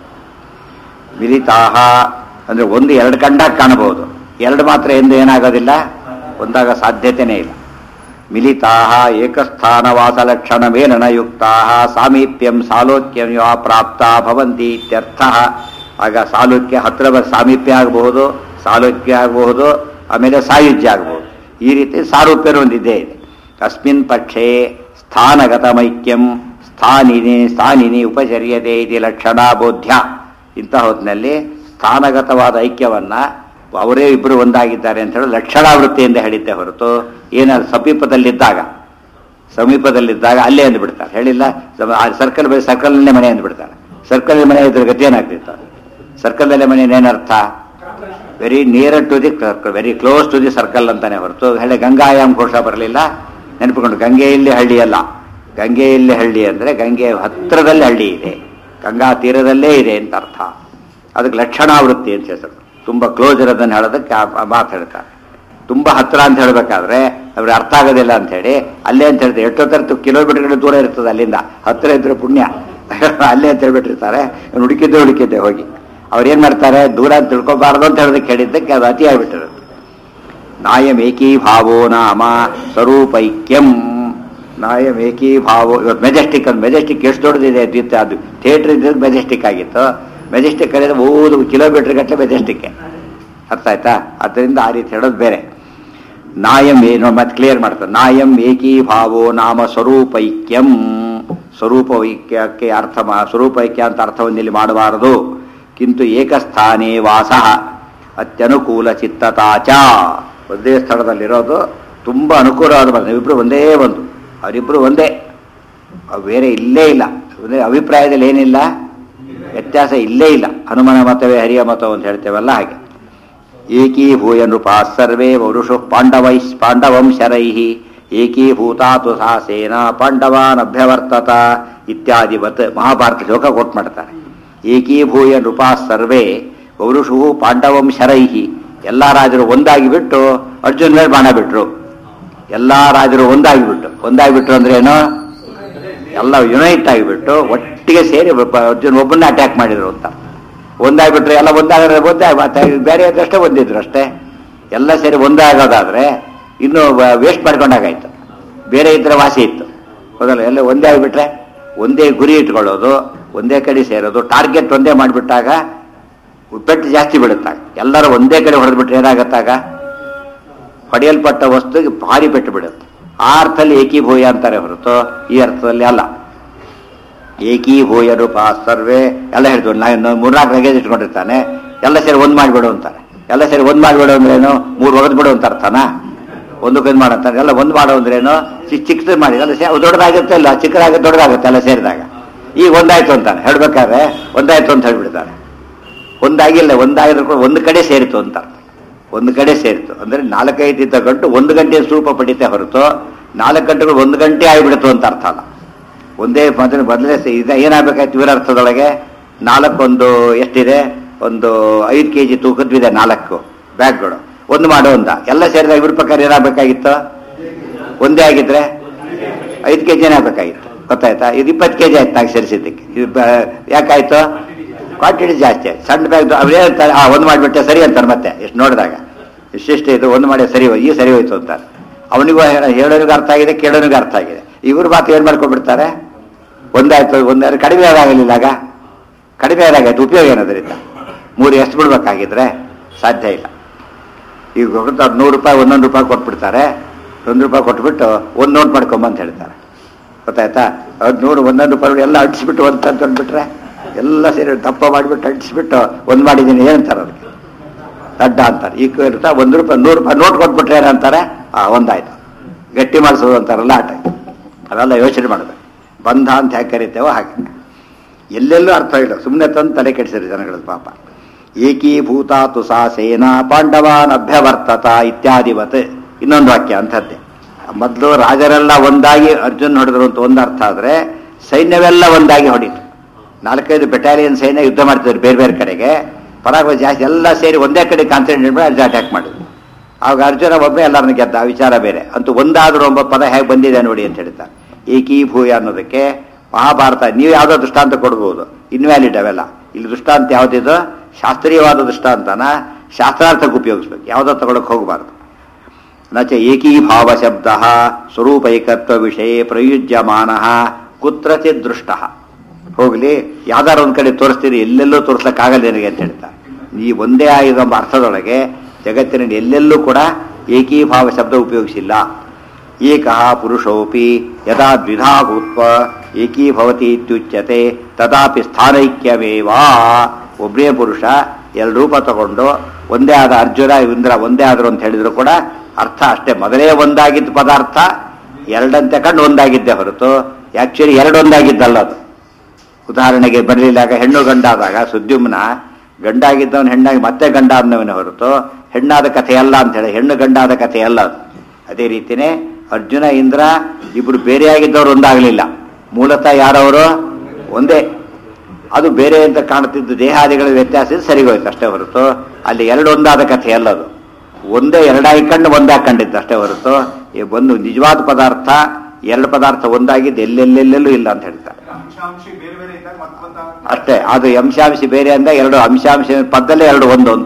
ಮಿಲಿತಾಹ ಅಂದರೆ ಒಂದು ಎರಡು ಕಂಡಾಗ ಕಾಣಬಹುದು, ಎರಡು ಮಾತ್ರ ಎಂದು ಏನಾಗೋದಿಲ್ಲ, ಒಂದಾಗ ಸಾಧ್ಯತೆಯೇ ಇಲ್ಲ. ಮಿಲಿತಾಹ ಏಕಸ್ಥಾನವಾಸಲಕ್ಷಣಮೇನ ಯುಕ್ತಾಹ ಸಾಮೀಪ್ಯಂ ಸಾಲೋಕ್ಯಂ ಯಾ ಪ್ರಾಪ್ತ ಭವಂತಿ ಇತ್ಯರ್ಥ. ಆಗ ಸಾಲೋಕ್ಯ ಹತ್ರ ಸಾಮೀಪ್ಯ ಆಗಬಹುದು, ಸಾಲೋಕ್ಯ ಆಗಬಹುದು, ಆಮೇಲೆ ಸಾಯುಜ್ಯ ಆಗಬಹುದು. ಈ ರೀತಿ ಸಾರೂಪ್ಯರು ಒಂದಿದ್ದೇ ಇದೆ. ಅಸ್ಮಿನ್ ಪಕ್ಷೇ ಸ್ಥಾನಗತಮೈಕ್ಯಂ ಸ್ಥಾನಿನಿ ಉಪಚರ್ಯತೆ ಇತಿ ಲಕ್ಷಣ ಬೋಧ್ಯ. ಇಂಥ ಹೊತ್ತಿನಲ್ಲಿ ಸ್ಥಾನಗತವಾದ ಐಕ್ಯವನ್ನ ಅವರೇ ಇಬ್ಬರು ಒಂದಾಗಿದ್ದಾರೆ ಅಂತ ಹೇಳಿ ಲಕ್ಷಣಾವೃತ್ತಿಯಿಂದ ಹೇಳಿದ್ದೆ ಹೊರತು ಏನಾದ್ರು ಸಮೀಪದಲ್ಲಿದ್ದಾಗ ಅಲ್ಲೇ ಅಂದ್ಬಿಡ್ತಾರೆ. ಹೇಳಿಲ್ಲ ಸರ್ಕಲ್ನಲ್ಲೇ ಮನೆ ಅಂದ್ಬಿಡ್ತಾರೆ. ಸರ್ಕಲ್ ಮನೆ ಇದ್ರ ಗತಿ ಏನಾಗ್ತಿತ್ತು? ಸರ್ಕಲ್ನಲ್ಲೇ ಮನೆ ಏನರ್ಥ? Very near to the circle, very close to the circle ಅಂತಾನೆ ಹೊರತು ಹೇಳಿ ಗಂಗಾಯಾಮ್ ಘೋಷ ಬರಲಿಲ್ಲ. ನೆನಪಿಕೊಂಡು ಗಂಗೆಯಲ್ಲಿ ಹಳ್ಳಿ ಅಲ್ಲ. ಗಂಗೆಯಲ್ಲಿ ಹಳ್ಳಿ ಅಂದರೆ ಗಂಗೆ ಹತ್ತಿರದಲ್ಲಿ ಹಳ್ಳಿ ಇದೆ, ಗಂಗಾ ತೀರದಲ್ಲೇ ಇದೆ ಅಂತ ಅರ್ಥ. ಅದಕ್ಕೆ ಲಕ್ಷಣಾವೃತ್ತಿ ಅಂತ ಹೆಸರು. ತುಂಬ ಕ್ಲೋಸ್ ಇರೋದನ್ನು ಹೇಳೋದಕ್ಕೆ ಮಾತು ಹೇಳ್ತಾರೆ. ತುಂಬ ಹತ್ತಿರ ಅಂತ ಹೇಳಬೇಕಾದ್ರೆ ಅವ್ರಿಗೆ ಅರ್ಥ ಆಗೋದಿಲ್ಲ ಅಂತ ಹೇಳಿ ಅಲ್ಲೇ ಅಂತ ಹೇಳ್ತಾರೆ. ಎಷ್ಟೊತ್ತರತ್ತು ಕಿಲೋಮೀಟರ್ಗಳು ದೂರ ಇರ್ತದೆ ಅಲ್ಲಿಂದ. ಹತ್ತಿರ ಇದ್ರೆ ಪುಣ್ಯ, ಅಲ್ಲೇ ಅಂತ ಹೇಳ್ಬಿಟ್ಟಿರ್ತಾರೆ. ಹುಡುಕಿದ್ದೆ ಹೋಗಿ ಅವ್ರೇನು ಮಾಡ್ತಾರೆ, ದೂರ ಅಂತ ತಿಳ್ಕೊಬಾರ್ದು ಅಂತ ಹೇಳೋದಕ್ಕೆ ಹೇಳಿದ್ದಕ್ಕೆ ಅದು ಅತಿ ಆಗಿಬಿಟ್ಟಿರುತ್ತೆ. ನಾಯಂ ಏಕೀಭಾವೋ ನಾಮ ಸ್ವರೂಪೈಕ್ಯಂ. ನಾಯಂ ಏಕೀಭಾವೋ. ಇವತ್ತು ಮೆಜೆಸ್ಟಿಕ್ ಅಂತ, ಮೆಜೆಸ್ಟಿಕ್ ಎಷ್ಟು ದೊಡ್ಡದಿದೆ ಇದ್ದಿತ್ತು. ಅದು ಥಿಯೇಟ್ರ್ ಇದ್ದಿದ್ದು ಮೆಜೆಸ್ಟಿಕ್ ಆಗಿತ್ತು. ಮೆಜೆಸ್ಟಿಕ್ ಕರೆದ್ರೆ 5 ಕಿಲೋಮೀಟರ್ ಗಟ್ಟಲೆ ಮೆಜೆಸ್ಟಿಕ್ಕೆ. ಅರ್ಥ ಆಯ್ತಾ? ಅದರಿಂದ ಆ ರೀತಿ ಹೇಳೋದು ಬೇರೆ. ನಾಯಂ ಏನು ಮತ್ತೆ ಕ್ಲಿಯರ್ ಮಾಡ್ತಾರೆ. ನಾಯಂ ಏಕೀಭಾವೋ ನಾಮ ಸ್ವರೂಪೈಕ್ಯಂ. ಸ್ವರೂಪೈಕ್ಯಕ್ಕೆ ಸ್ವರೂಪೈಕ್ಯ ಅಂತ ಅರ್ಥವನ್ನು ಇಲ್ಲಿ ಮಾಡಬಾರದು. ಕಿಂತು ಏಕಸ್ಥಾನೇ ವಾಸ ಅತ್ಯನುಕೂಲ ಚಿತ್ತತಾಚ. ಒಂದೇ ಸ್ಥಳದಲ್ಲಿರೋದು ತುಂಬ ಅನುಕೂಲವಾದ. ನಾವಿಬ್ರು ಒಂದೇ ಒಂದು, ಅವರಿಬ್ರು ಒಂದೇ, ಬೇರೆ ಇಲ್ಲೇ ಇಲ್ಲ. ಅಭಿಪ್ರಾಯದಲ್ಲಿ ಏನಿಲ್ಲ, ವ್ಯತ್ಯಾಸ ಇಲ್ಲೇ ಇಲ್ಲ. ಹನುಮನ ಮತವೇ ಹರಿಯ ಮತ ಅಂತ ಹೇಳ್ತೇವಲ್ಲ ಹಾಗೆ. ಏಕೀಭೂಯ ನೃಪಾ ಸರ್ವೇ ವರುಷು ಪಾಂಡವಂ ಶರೈಃ ಏಕೀಭೂತಾತು ಸಾ ಸೇನಾ ಪಾಂಡವಾನ್ ಅಭ್ಯವರ್ತತ ಇತ್ಯಾದಿವತ್ ಮಹಾಭಾರತ ಶ್ಲೋಕ ಕೋಟ್ ಮಾಡ್ತಾರೆ. ಏಕೀಭೂಯ ನೃಪಾ ಸರ್ವೇ ವರುಷು ಪಾಂಡವಂ ಶರೈಃ. ಎಲ್ಲ ರಾಜರು ಒಂದಾಗಿ ಬಿಟ್ಟು ಅರ್ಜುನ ಮೇಲೆ ಬಾಣ ಬಿಟ್ರು. ಎಲ್ಲ ರಾಜರು ಒಂದಾಗಿಬಿಟ್ರು ಅಂದ್ರೆ ಏನು, ಎಲ್ಲ ಯುನೈಟ್ ಆಗಿಬಿಟ್ಟು ಒಟ್ಟಿಗೆ ಸೇರಿ ಅರ್ಜುನ ಒಬ್ಬನ್ನ ಅಟ್ಯಾಕ್ ಮಾಡಿದ್ರು ಅಂತ. ಒಂದಾಗ್ಬಿಟ್ರೆ ಎಲ್ಲ ಒಂದೇ ಬೇರೆ ಅಷ್ಟೇ ಒಂದಿದ್ರು ಅಷ್ಟೇ. ಎಲ್ಲ ಸೇರಿ ಒಂದಾಗೋದಾದ್ರೆ ಇನ್ನೂ ವೇಸ್ಟ್ ಮಾಡ್ಕೊಂಡಾಗಾಯ್ತು. ಬೇರೆ ಇದ್ರೆ ವಾಸಿ ಇತ್ತು, ಹೌದಲ್ಲ? ಎಲ್ಲ ಒಂದೇ ಆಗಿಬಿಟ್ರೆ ಒಂದೇ ಗುರಿ ಇಟ್ಕೊಳ್ಳೋದು, ಒಂದೇ ಕಡೆ ಸೇರೋದು. ಟಾರ್ಗೆಟ್ ಒಂದೇ ಮಾಡಿಬಿಟ್ಟಾಗ ಪೆಟ್ಟು ಜಾಸ್ತಿ ಬೀಳುತ್ತಾಗ. ಎಲ್ಲರೂ ಒಂದೇ ಕಡೆ ಹೊಡೆದ್ಬಿಟ್ರೆ ಏನಾಗತ್ತಾಗ ಹೊಡೆಯಲ್ಪಟ್ಟ ವಸ್ತುಗೆ ಭಾರಿ ಪೆಟ್ಟು ಬಿಡುತ್ತೆ. ಆ ಅರ್ಥದಲ್ಲಿ ಏಕೀಭೂಯ ಅಂತಾರೆ ಹೊರತು ಈ ಅರ್ಥದಲ್ಲಿ ಅಲ್ಲ. ಏಕೀಭೂಯ ರೂಪ ಸರ್ವೇ ಎಲ್ಲ ಹೇಳಿದ್ರು. ನಾನು 3-4 ಲಗೇಜ್ ಇಟ್ಕೊಂಡಿರ್ತಾನೆ, ಎಲ್ಲ ಸೇರಿ ಒಂದು ಮಾಡಿಬಿಡು ಅಂತಾರೆ. ಎಲ್ಲ ಸೇರಿ ಒಂದು ಮಾಡಿಬಿಡು ಅಂದ್ರೇನು 3 ಒಗೆದು ಬಿಡು ಅಂತ ಅರ್ಥನ? ಒಂದಕ್ಕೊಂದು ಮಾಡಂತಾರೆ. ಎಲ್ಲ ಒಂದು ಮಾಡೋ ಅಂದ್ರೇನು ಚಿಕ್ಕದು ಮಾಡಿ ಎಲ್ಲ ದೊಡ್ಡದಾಗುತ್ತೆ, ಇಲ್ಲ ಚಿಕ್ಕದಾಗುತ್ತೆ ದೊಡ್ಡದಾಗುತ್ತೆ ಎಲ್ಲ ಸೇರಿದಾಗ. ಈಗ ಒಂದಾಯ್ತು ಅಂತಾನೆ ಹೇಳ್ಬೇಕಾದ್ರೆ ಒಂದಾಯ್ತು ಅಂತ ಹೇಳ್ಬಿಡ್ತಾರೆ. ಒಂದಾಗಿಲ್ಲ, ಒಂದಾಗಿದ್ರು ಕೂಡ ಒಂದು ಕಡೆ ಸೇರಿತು ಅಂತ ಅರ್ಥ. ಒಂದು ಕಡೆ ಸೇರಿತು ಅಂದರೆ 4-5 ಇದ್ದ ಗಂಟು 1 ಗಂಟೆ ಸ್ವರೂಪ ಪಡಿತೆ ಹೊರತು 4 ಗಂಟೆಗಳು 1 ಗಂಟೆ ಆಗಿಬಿಡ್ತು ಅಂತ ಅರ್ಥ ಅಲ್ಲ. ಒಂದೇ ಮೊದಲೇ ಏನಾಗಬೇಕಾಯ್ತು ಇವರ ಅರ್ಥದೊಳಗೆ 4 ಎಷ್ಟಿದೆ, ಒಂದು 5 kg ತೂಕದ್ವಿದೆ 4 ಬ್ಯಾಗ್ಗಳು. ಒಂದು ಮಾಡೋ ಅಂದ ಎಲ್ಲ ಸೇರಿದಾಗ ಇವ್ರ ಪ್ರಕಾರ ಏನಾಗಬೇಕಾಗಿತ್ತು? ಒಂದೇ ಆಗಿದ್ರೆ 5 kg ಏನಾಗಬೇಕಾಗಿತ್ತು ಗೊತ್ತಾಯ್ತಾ? ಇದು 20 kg ಆಯ್ತು ನಾಲ್ಕು ಸೇರಿಸಿದ್ದಕ್ಕೆ. ಇದು ಯಾಕಾಯ್ತು? ಕ್ವಾಂಟಿಟಿ ಜಾಸ್ತಿ ಆಯ್ತು. ಸಣ್ಣ ಬ್ಯಾಗ್ ಅವ್ರು ಹೇಳ್ತಾರೆ ಒಂದು ಮಾಡಿಬಿಟ್ಟೆ ಸರಿ ಅಂತಾರೆ. ಮತ್ತೆ ಎಷ್ಟು ನೋಡಿದಾಗ ಇಷ್ಟಿಷ್ಟು ಇದು ಒಂದು ಮಾಡಿ ಸರಿ ಈ ಸರಿ ಹೋಯ್ತು ಅಂತಾರೆ. ಅವನಿಗೂ ಹೇಳೋನಿಗೂ ಅರ್ಥ ಆಗಿದೆ, ಕೇಳೋನಿಗೂ ಅರ್ಥ ಆಗಿದೆ. ಇವ್ರ ಮಾತು ಏನು ಮಾಡ್ಕೊಂಡ್ಬಿಡ್ತಾರೆ? ಒಂದಾಯ್ತು ಒಂದಾದ್ರೆ ಕಡಿಮೆ ಆದಾಗಲಿಲ್ಲ, ಆಗ ಕಡಿಮೆ ಆದಾಗಾಯ್ತು. ಉಪಯೋಗ ಏನದರಿಂದ? 3 ಎಷ್ಟು ಬಿಡ್ಬೇಕಾಗಿದ್ರೆ ಸಾಧ್ಯ ಇಲ್ಲ. ಈಗ ಅವ್ರು 100 ರೂಪಾಯಿ 1 ರೂಪಾಯಿ ಕೊಟ್ಬಿಡ್ತಾರೆ. 1 ರೂಪಾಯಿ ಕೊಟ್ಬಿಟ್ಟು ಒಂದು ನೋಟ್ ಮಾಡ್ಕೊಂಬಂತ ಹೇಳ್ತಾರೆ. ಗೊತ್ತಾಯ್ತಾ? 100 1 ರೂಪಾಯಿ ಎಲ್ಲ ಅಂಟಿಸ್ಬಿಟ್ಟು ಒಂದು ತಂದ್ಬಿಟ್ರೆ ಎಲ್ಲ ಸೇರಿ ದಪ್ಪ ಮಾಡಿಬಿಟ್ಟು ಅಂಟಿಸ್ಬಿಟ್ಟು ಒಂದು ಮಾಡಿದ್ದೀನಿ ಏನಂತಾರೆ? ಅದಕ್ಕೆ ದಡ್ಡ ಅಂತಾರೆ. ಈಗ ಇರ್ತಾ 1 ರೂಪಾಯಿ 100 ರೂಪಾಯಿ ನೋಟ್ ಕೊಟ್ಬಿಟ್ರೆ ಏನಂತಾರೆ? ಒಂದಾಯ್ತು. ಗಟ್ಟಿ ಮಾಡಿಸೋದು ಅಂತಾರಲ್ಲ ಆಟ. ಅವೆಲ್ಲ ಯೋಚನೆ ಮಾಡೋದು. ಬಂಧ ಅಂತ ಹೇಗೆ ಕರಿತೇವೋ ಹಾಗೆ. ಎಲ್ಲೆಲ್ಲೂ ಅರ್ಥ ಇಲ್ಲ, ಸುಮ್ಮನೆ ತಂದು ತಲೆ ಕೆಡಿಸಿರಿ ಜನಗಳದ್ದು ಪಾಪ. ಏಕೀಭೂತಾತು ಸಾ ಸೇನಾ ಪಾಂಡವಾನ್ ಅಭ್ಯವರ್ತತ ಇತ್ಯಾದಿವತ್. ಇನ್ನೊಂದು ವಾಕ್ಯ ಅಂಥದ್ದೇ. ಮೊದಲು ರಾಜರೆಲ್ಲ ಒಂದಾಗಿ ಅರ್ಜುನ್ ಹೊಡೆದ್ರು ಅಂತ ಒಂದು ಅರ್ಥ ಆದರೆ, ಸೈನ್ಯವೆಲ್ಲ ಒಂದಾಗಿ ಹೊಡೀತು. 4-5 ಬೆಟಾಲಿಯನ್ ಸೈನ್ಯ ಯುದ್ಧ ಮಾಡ್ತಿದ್ರು ಬೇರೆ ಬೇರೆ ಕಡೆಗೆ. ಪರಾಕ್ರಮ ಜಾಸ್ತಿ ಎಲ್ಲ ಸೇರಿ ಒಂದೇ ಕಡೆ ಕಾನ್ಸಂಟ್ರೇಟ್ ಮಾಡಿ ಅರ್ಜುನ್ ಅಟ್ಯಾಕ್ ಮಾಡಿದ್ರು. ಆವಾಗ ಅರ್ಜುನ ಒಬ್ಬ ಎಲ್ಲರನ್ನ ಗೆದ್ದ. ಆ ವಿಚಾರ ಬೇರೆ. ಅಂತೂ ಒಂದಾದರೂ ಒಬ್ಬ ಪದ ಹೇಗೆ ಬಂದಿದೆ ನೋಡಿ ಅಂತ ಹೇಳ್ತಾರೆ. ಏಕೀಭೂಯ ಅನ್ನೋದಕ್ಕೆ ಮಹಾಭಾರತ ನೀವು ಯಾವುದೋ ದೃಷ್ಟಾಂತ ಕೊಡ್ಬೋದು, ಇನ್ವ್ಯಾಲಿಡ್ ಅವೆಲ್ಲ. ಇಲ್ಲಿ ದೃಷ್ಟಾಂತ ಯಾವುದಿದು? ಶಾಸ್ತ್ರೀಯವಾದ ದೃಷ್ಟಾಂತನ ಶಾಸ್ತ್ರಾರ್ಥಕ್ಕೆ ಉಪಯೋಗಿಸ್ಬೇಕು, ಯಾವುದೋ ತಗೊಳಕ್ಕೆ ಹೋಗಬಾರ್ದು. ನಚ ಏಕೀಭಾವ ಶಬ್ದ ಸ್ವರೂಪೈಕತ್ವ ವಿಷಯ ಪ್ರಯುಜ್ಯಮಾನ ಕುತ್ರಚಿತ್ ದೃಷ್ಟ. ಹೋಗ್ಲಿ, ಯಾವ್ದಾರು ಒಂದು ಕಡೆ ತೋರಿಸ್ತೀರಿ, ಎಲ್ಲೆಲ್ಲೂ ತೋರಿಸ್ಲಿಕ್ಕಾಗಲ್ಲ ನಿನಗೆ ಅಂತ ಹೇಳ್ತಾರೆ. ಈ ಒಂದೇ ಆಯುಧ ಎಂಬ ಅರ್ಥದೊಳಗೆ ಜಗತ್ತಿನಲ್ಲಿ ಎಲ್ಲೆಲ್ಲೂ ಕೂಡ ಏಕೀಭಾವ ಶಬ್ದ ಉಪಯೋಗಿಸಿಲ್ಲ. ಏಕಃ ಪುರುಷೋಪಿ ಯದಾ ದ್ವಿಧಾ ಭೂತ್ವ ಏಕೀಭವತಿ ಇತ್ಯುಚ್ಯತೆ ತದಾಪಿ ಸ್ಥಾನೈಕ್ಯವೇವ. ಒಬ್ಬನೇ ಪುರುಷ 2 ರೂಪ ತಗೊಂಡು ಒಂದೇ ಆದ ಅರ್ಜುನ ಇಂದ್ರ ಒಂದೇ ಆದರು ಅಂತ ಹೇಳಿದ್ರು ಕೂಡ ಅರ್ಥ ಅಷ್ಟೇ. ಮೊದಲೇ ಒಂದಾಗಿದ್ದ ಪದಾರ್ಥ 2 ಅಂತ ಕಂಡು ಒಂದಾಗಿದ್ದೆ ಹೊರತು ಆಕ್ಚುಲಿ 2 ಒಂದಾಗಿದ್ದಲ್ಲ ಅದು. ಉದಾಹರಣೆಗೆ ಬರಲಿಲ್ಲಾಗ ಹೆಣ್ಣು ಗಂಡಾದಾಗ ಸುದ್ಯುಮ್ನ ಗಂಡಾಗಿದ್ದವನು ಹೆಣ್ಣಾಗಿ ಮತ್ತೆ ಗಂಡ ಆದವನೇ ಹೊರತು ಹೆಣ್ಣಾದ ಕಥೆ ಅಲ್ಲ ಅಂತ ಹೇಳಿ ಹೆಣ್ಣು ಗಂಡಾದ ಕಥೆ ಅಲ್ಲ ಅದು. ಅದೇ ರೀತಿಯೇ ಅರ್ಜುನ ಇಂದ್ರ ಇಬ್ಬರು ಬೇರೆಯಾಗಿದ್ದವರು ಒಂದಾಗಲಿಲ್ಲ. ಮೂಲತಃ ಯಾರವರು ಒಂದೇ. ಅದು ಬೇರೆ ಅಂತ ಕಾಣುತ್ತಿದ್ದು ದೇಹಾದಿಗಳ ವ್ಯತ್ಯಾಸ ಸರಿಗೋಯ್ತು ಅಷ್ಟೇ ಹೊರತು ಅಲ್ಲಿ 2 ಒಂದಾದ ಕಥೆ ಅಲ್ಲ ಅದು. ಒಂದೇ 2 ಹಾಕೊಂಡು ಒಂದಾಕೊಂಡಿದ್ದು ಅಷ್ಟೇ ಹೊರತು ಒಂದು ನಿಜವಾದ ಪದಾರ್ಥ 2 ಪದಾರ್ಥ ಒಂದಾಗಿದ್ದು ಎಲ್ಲೆಲ್ಲೆಲ್ಲೂ ಇಲ್ಲ ಅಂತ ಹೇಳ್ತಾರೆ ಅಷ್ಟೇ. ಅದು ಅಂಶಾಂಶಿ ಬೇರೆ ಅಂದ 2 ಅಂಶಾಂಶ ಪದಲ್ಲೇ 2 ಒಂದು ಅಂತ.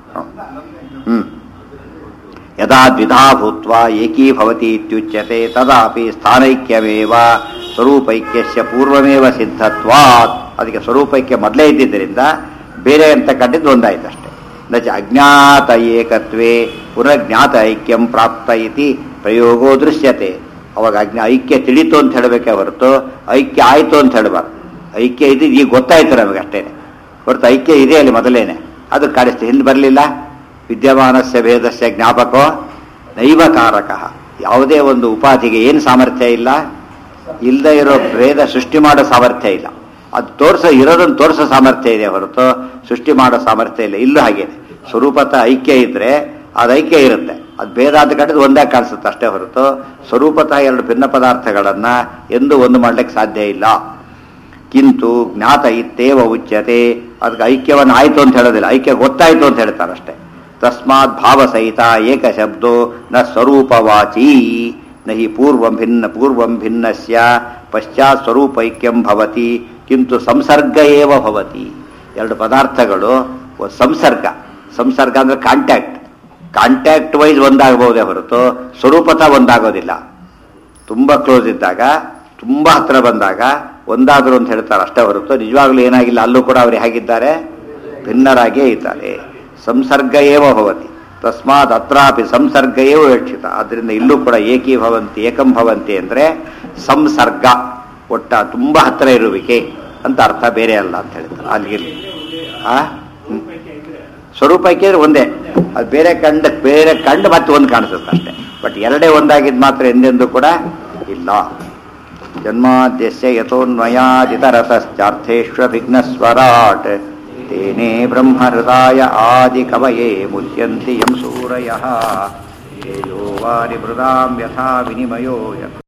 ಯದಾ ದ್ವಿಧಾ ಭೂತ್ವ ಏಕೀಭವತಿ ಇತ್ಯುಚ್ಯತೆ ತದಾಪಿ ಸ್ಥಾನೈಕ್ಯಮೇವ ಸ್ವರೂಪೈಕ್ಯಸ್ಯ ಪೂರ್ವಮೇವ ಸಿದ್ಧತ್ವಾತ್. ಅದಕ್ಕೆ ಸ್ವರೂಪೈಕ್ಯ ಮೊದಲೇ ಇದ್ದಿದ್ದರಿಂದ ಬೇರೆ ಅಂತ ಕಂಡಿದ್ದು ಒಂದಾಯ್ತು ಅಷ್ಟೇ. ನಚ ಅಜ್ಞಾತ ಏಕತ್ವೇ ಪುನರ್ಜ್ಞಾತ ಐಕ್ಯಂ ಪ್ರಾಪ್ತ ಇತಿ ಪ್ರಯೋಗೋ ದೃಶ್ಯತೆ. ಅವಾಗ ಐಕ್ಯ ತಿಳಿತು ಅಂತ ಹೇಳಬೇಕೆ ಹೊರತು ಐಕ್ಯ ಆಯಿತು ಅಂತ ಹೇಳಬಾರ್ದು. ಐಕ್ಯ ಇದು ಈಗ ಗೊತ್ತಾಯ್ತು ನಮಗೆ ಅಷ್ಟೇ ಹೊರತು ಐಕ್ಯ ಇದೆ ಅಲ್ಲಿ ಮೊದಲೇನೆ. ಅದು ಕಾಡಿಸ್ತೆ ಹಿಂದೆ ಬರಲಿಲ್ಲ. ವಿದ್ಯಮಾನಸ್ಯ ಭೇದಸ್ಯ ಜ್ಞಾಪಕೋ ನೈವ ಕಾರಕ. ಯಾವುದೇ ಒಂದು ಉಪಾಧಿಗೆ ಏನು ಸಾಮರ್ಥ್ಯ ಇಲ್ಲ, ಇಲ್ಲದೆ ಇರೋ ಭೇದ ಸೃಷ್ಟಿ ಮಾಡೋ ಸಾಮರ್ಥ್ಯ ಇಲ್ಲ. ಅದು ಇರೋದನ್ನು ತೋರಿಸೋ ಸಾಮರ್ಥ್ಯ ಇದೆ ಹೊರತು ಸೃಷ್ಟಿ ಮಾಡೋ ಸಾಮರ್ಥ್ಯ ಇಲ್ಲ. ಇಲ್ಲೂ ಹಾಗೇನೆ ಸ್ವರೂಪತಃ ಐಕ್ಯ ಇದ್ರೆ ಅದು ಐಕ್ಯ ಇರುತ್ತೆ. ಅದು ಭೇದ ಅಂತ ಕಂಡಿದ್ದು ಒಂದೇ ಕಾಣಿಸುತ್ತೆ ಅಷ್ಟೇ ಹೊರತು ಸ್ವರೂಪತಃ 2 ಭಿನ್ನ ಪದಾರ್ಥಗಳನ್ನ ಎಂದೂ ಒಂದು ಮಾಡ್ಲಿಕ್ಕೆ ಸಾಧ್ಯ ಇಲ್ಲ. ಕಿಂತು ಜ್ಞಾತ ಇತ್ತೇವ ಉಚ್ಯತೆ. ಅದಕ್ಕೆ ಐಕ್ಯವನ್ನು ಆಯಿತು ಅಂತ ಹೇಳೋದಿಲ್ಲ, ಐಕ್ಯ ಗೊತ್ತಾಯಿತು ಅಂತ ಹೇಳ್ತಾರೆ ಅಷ್ಟೇ. ತಸ್ಮಾತ್ ಭಾವಸಹಿತ ಏಕ ಶಬ್ದೋ ನ ಸ್ವರೂಪವಾಚಿ ನಹಿ ಪೂರ್ವಂ ಭಿನ್ನಸ್ಯ ಪಶ್ಚಾತ್ ಸ್ವರೂಪೈಕ್ಯಂ ಭವತಿ ಕಿಂತು ಸಂಸರ್ಗ ಏವ ಭವತಿ. 2 ಪದಾರ್ಥಗಳು ಸಂಸರ್ಗ ಅಂದ್ರೆ ಕಾಂಟ್ಯಾಕ್ಟ್ ವೈಸ್ ಒಂದಾಗಬಹುದೇ ಹೊರತು ಸ್ವರೂಪತಃ ಒಂದಾಗೋದಿಲ್ಲ. ತುಂಬ ಕ್ಲೋಸ್ ಇದ್ದಾಗ, ತುಂಬ ಹತ್ರ ಬಂದಾಗ ಒಂದಾದ್ರು ಅಂತ ಹೇಳ್ತಾರೆ ಅಷ್ಟೇ ಹೊರತು ನಿಜವಾಗ್ಲೂ ಏನಾಗಿಲ್ಲ, ಅಲ್ಲೂ ಕೂಡ ಅವರು ಹೇಗಿದ್ದಾರೆ, ಭಿನ್ನರಾಗಿಯೇ ಇದ್ದಾರೆ. ಸಂಸರ್ಗ ಏವ ಭವತಿ ತಸ್ಮಾತ್ ಅತ್ರಾಪಿ ಸಂಸರ್ಗ ಏವ ವಿವಕ್ಷಿತ. ಆದ್ದರಿಂದ ಇಲ್ಲೂ ಕೂಡ ಏಕೀಭವಂತಿ ಏಕಂ ಭವಂತಿ ಅಂದರೆ ಸಂಸರ್ಗ ಒಟ್ಟ ತುಂಬ ಹತ್ತಿರ ಇರುವಿಕೆ ಅಂತ ಅರ್ಥ, ಬೇರೆ ಅಲ್ಲ ಅಂತ ಹೇಳ್ತಾರೆ. ಅಲ್ಲಿಗೆ ಸ್ವರೂಪ ಐಕ್ಯ ಒಂದೇ, ಅದು ಬೇರೆ ಕಂಡು ಮತ್ತೆ ಒಂದು ಕಾಣಿಸುತ್ತೆ ಅಷ್ಟೇ. ಬಟ್ ಎರಡೇ ಒಂದಾಗಿದ್ದು ಮಾತ್ರ ಎಂದೆಂದೂ ಕೂಡ ಇಲ್ಲ. ಜನ್ಮಾದ್ಯಸ್ಯ ಯತೋನ್ಮಯಾದಿತರತಶ್ಚಾರ್ಥೇಷ್ವಭಿಘ್ನಸ್ವರಾಟ್ ತೇನೇ ಬ್ರಹ್ಮಹೃದಾಯ ಆದಿ ಕವಯೇ ಮುಚ್ಯಂತಿ ಯಂ ಸೂರಯಃ ತೇಜೋ ವಾರಿ ಮೃದಾಂ ಯಥಾ ವಿನಿಮಯೋ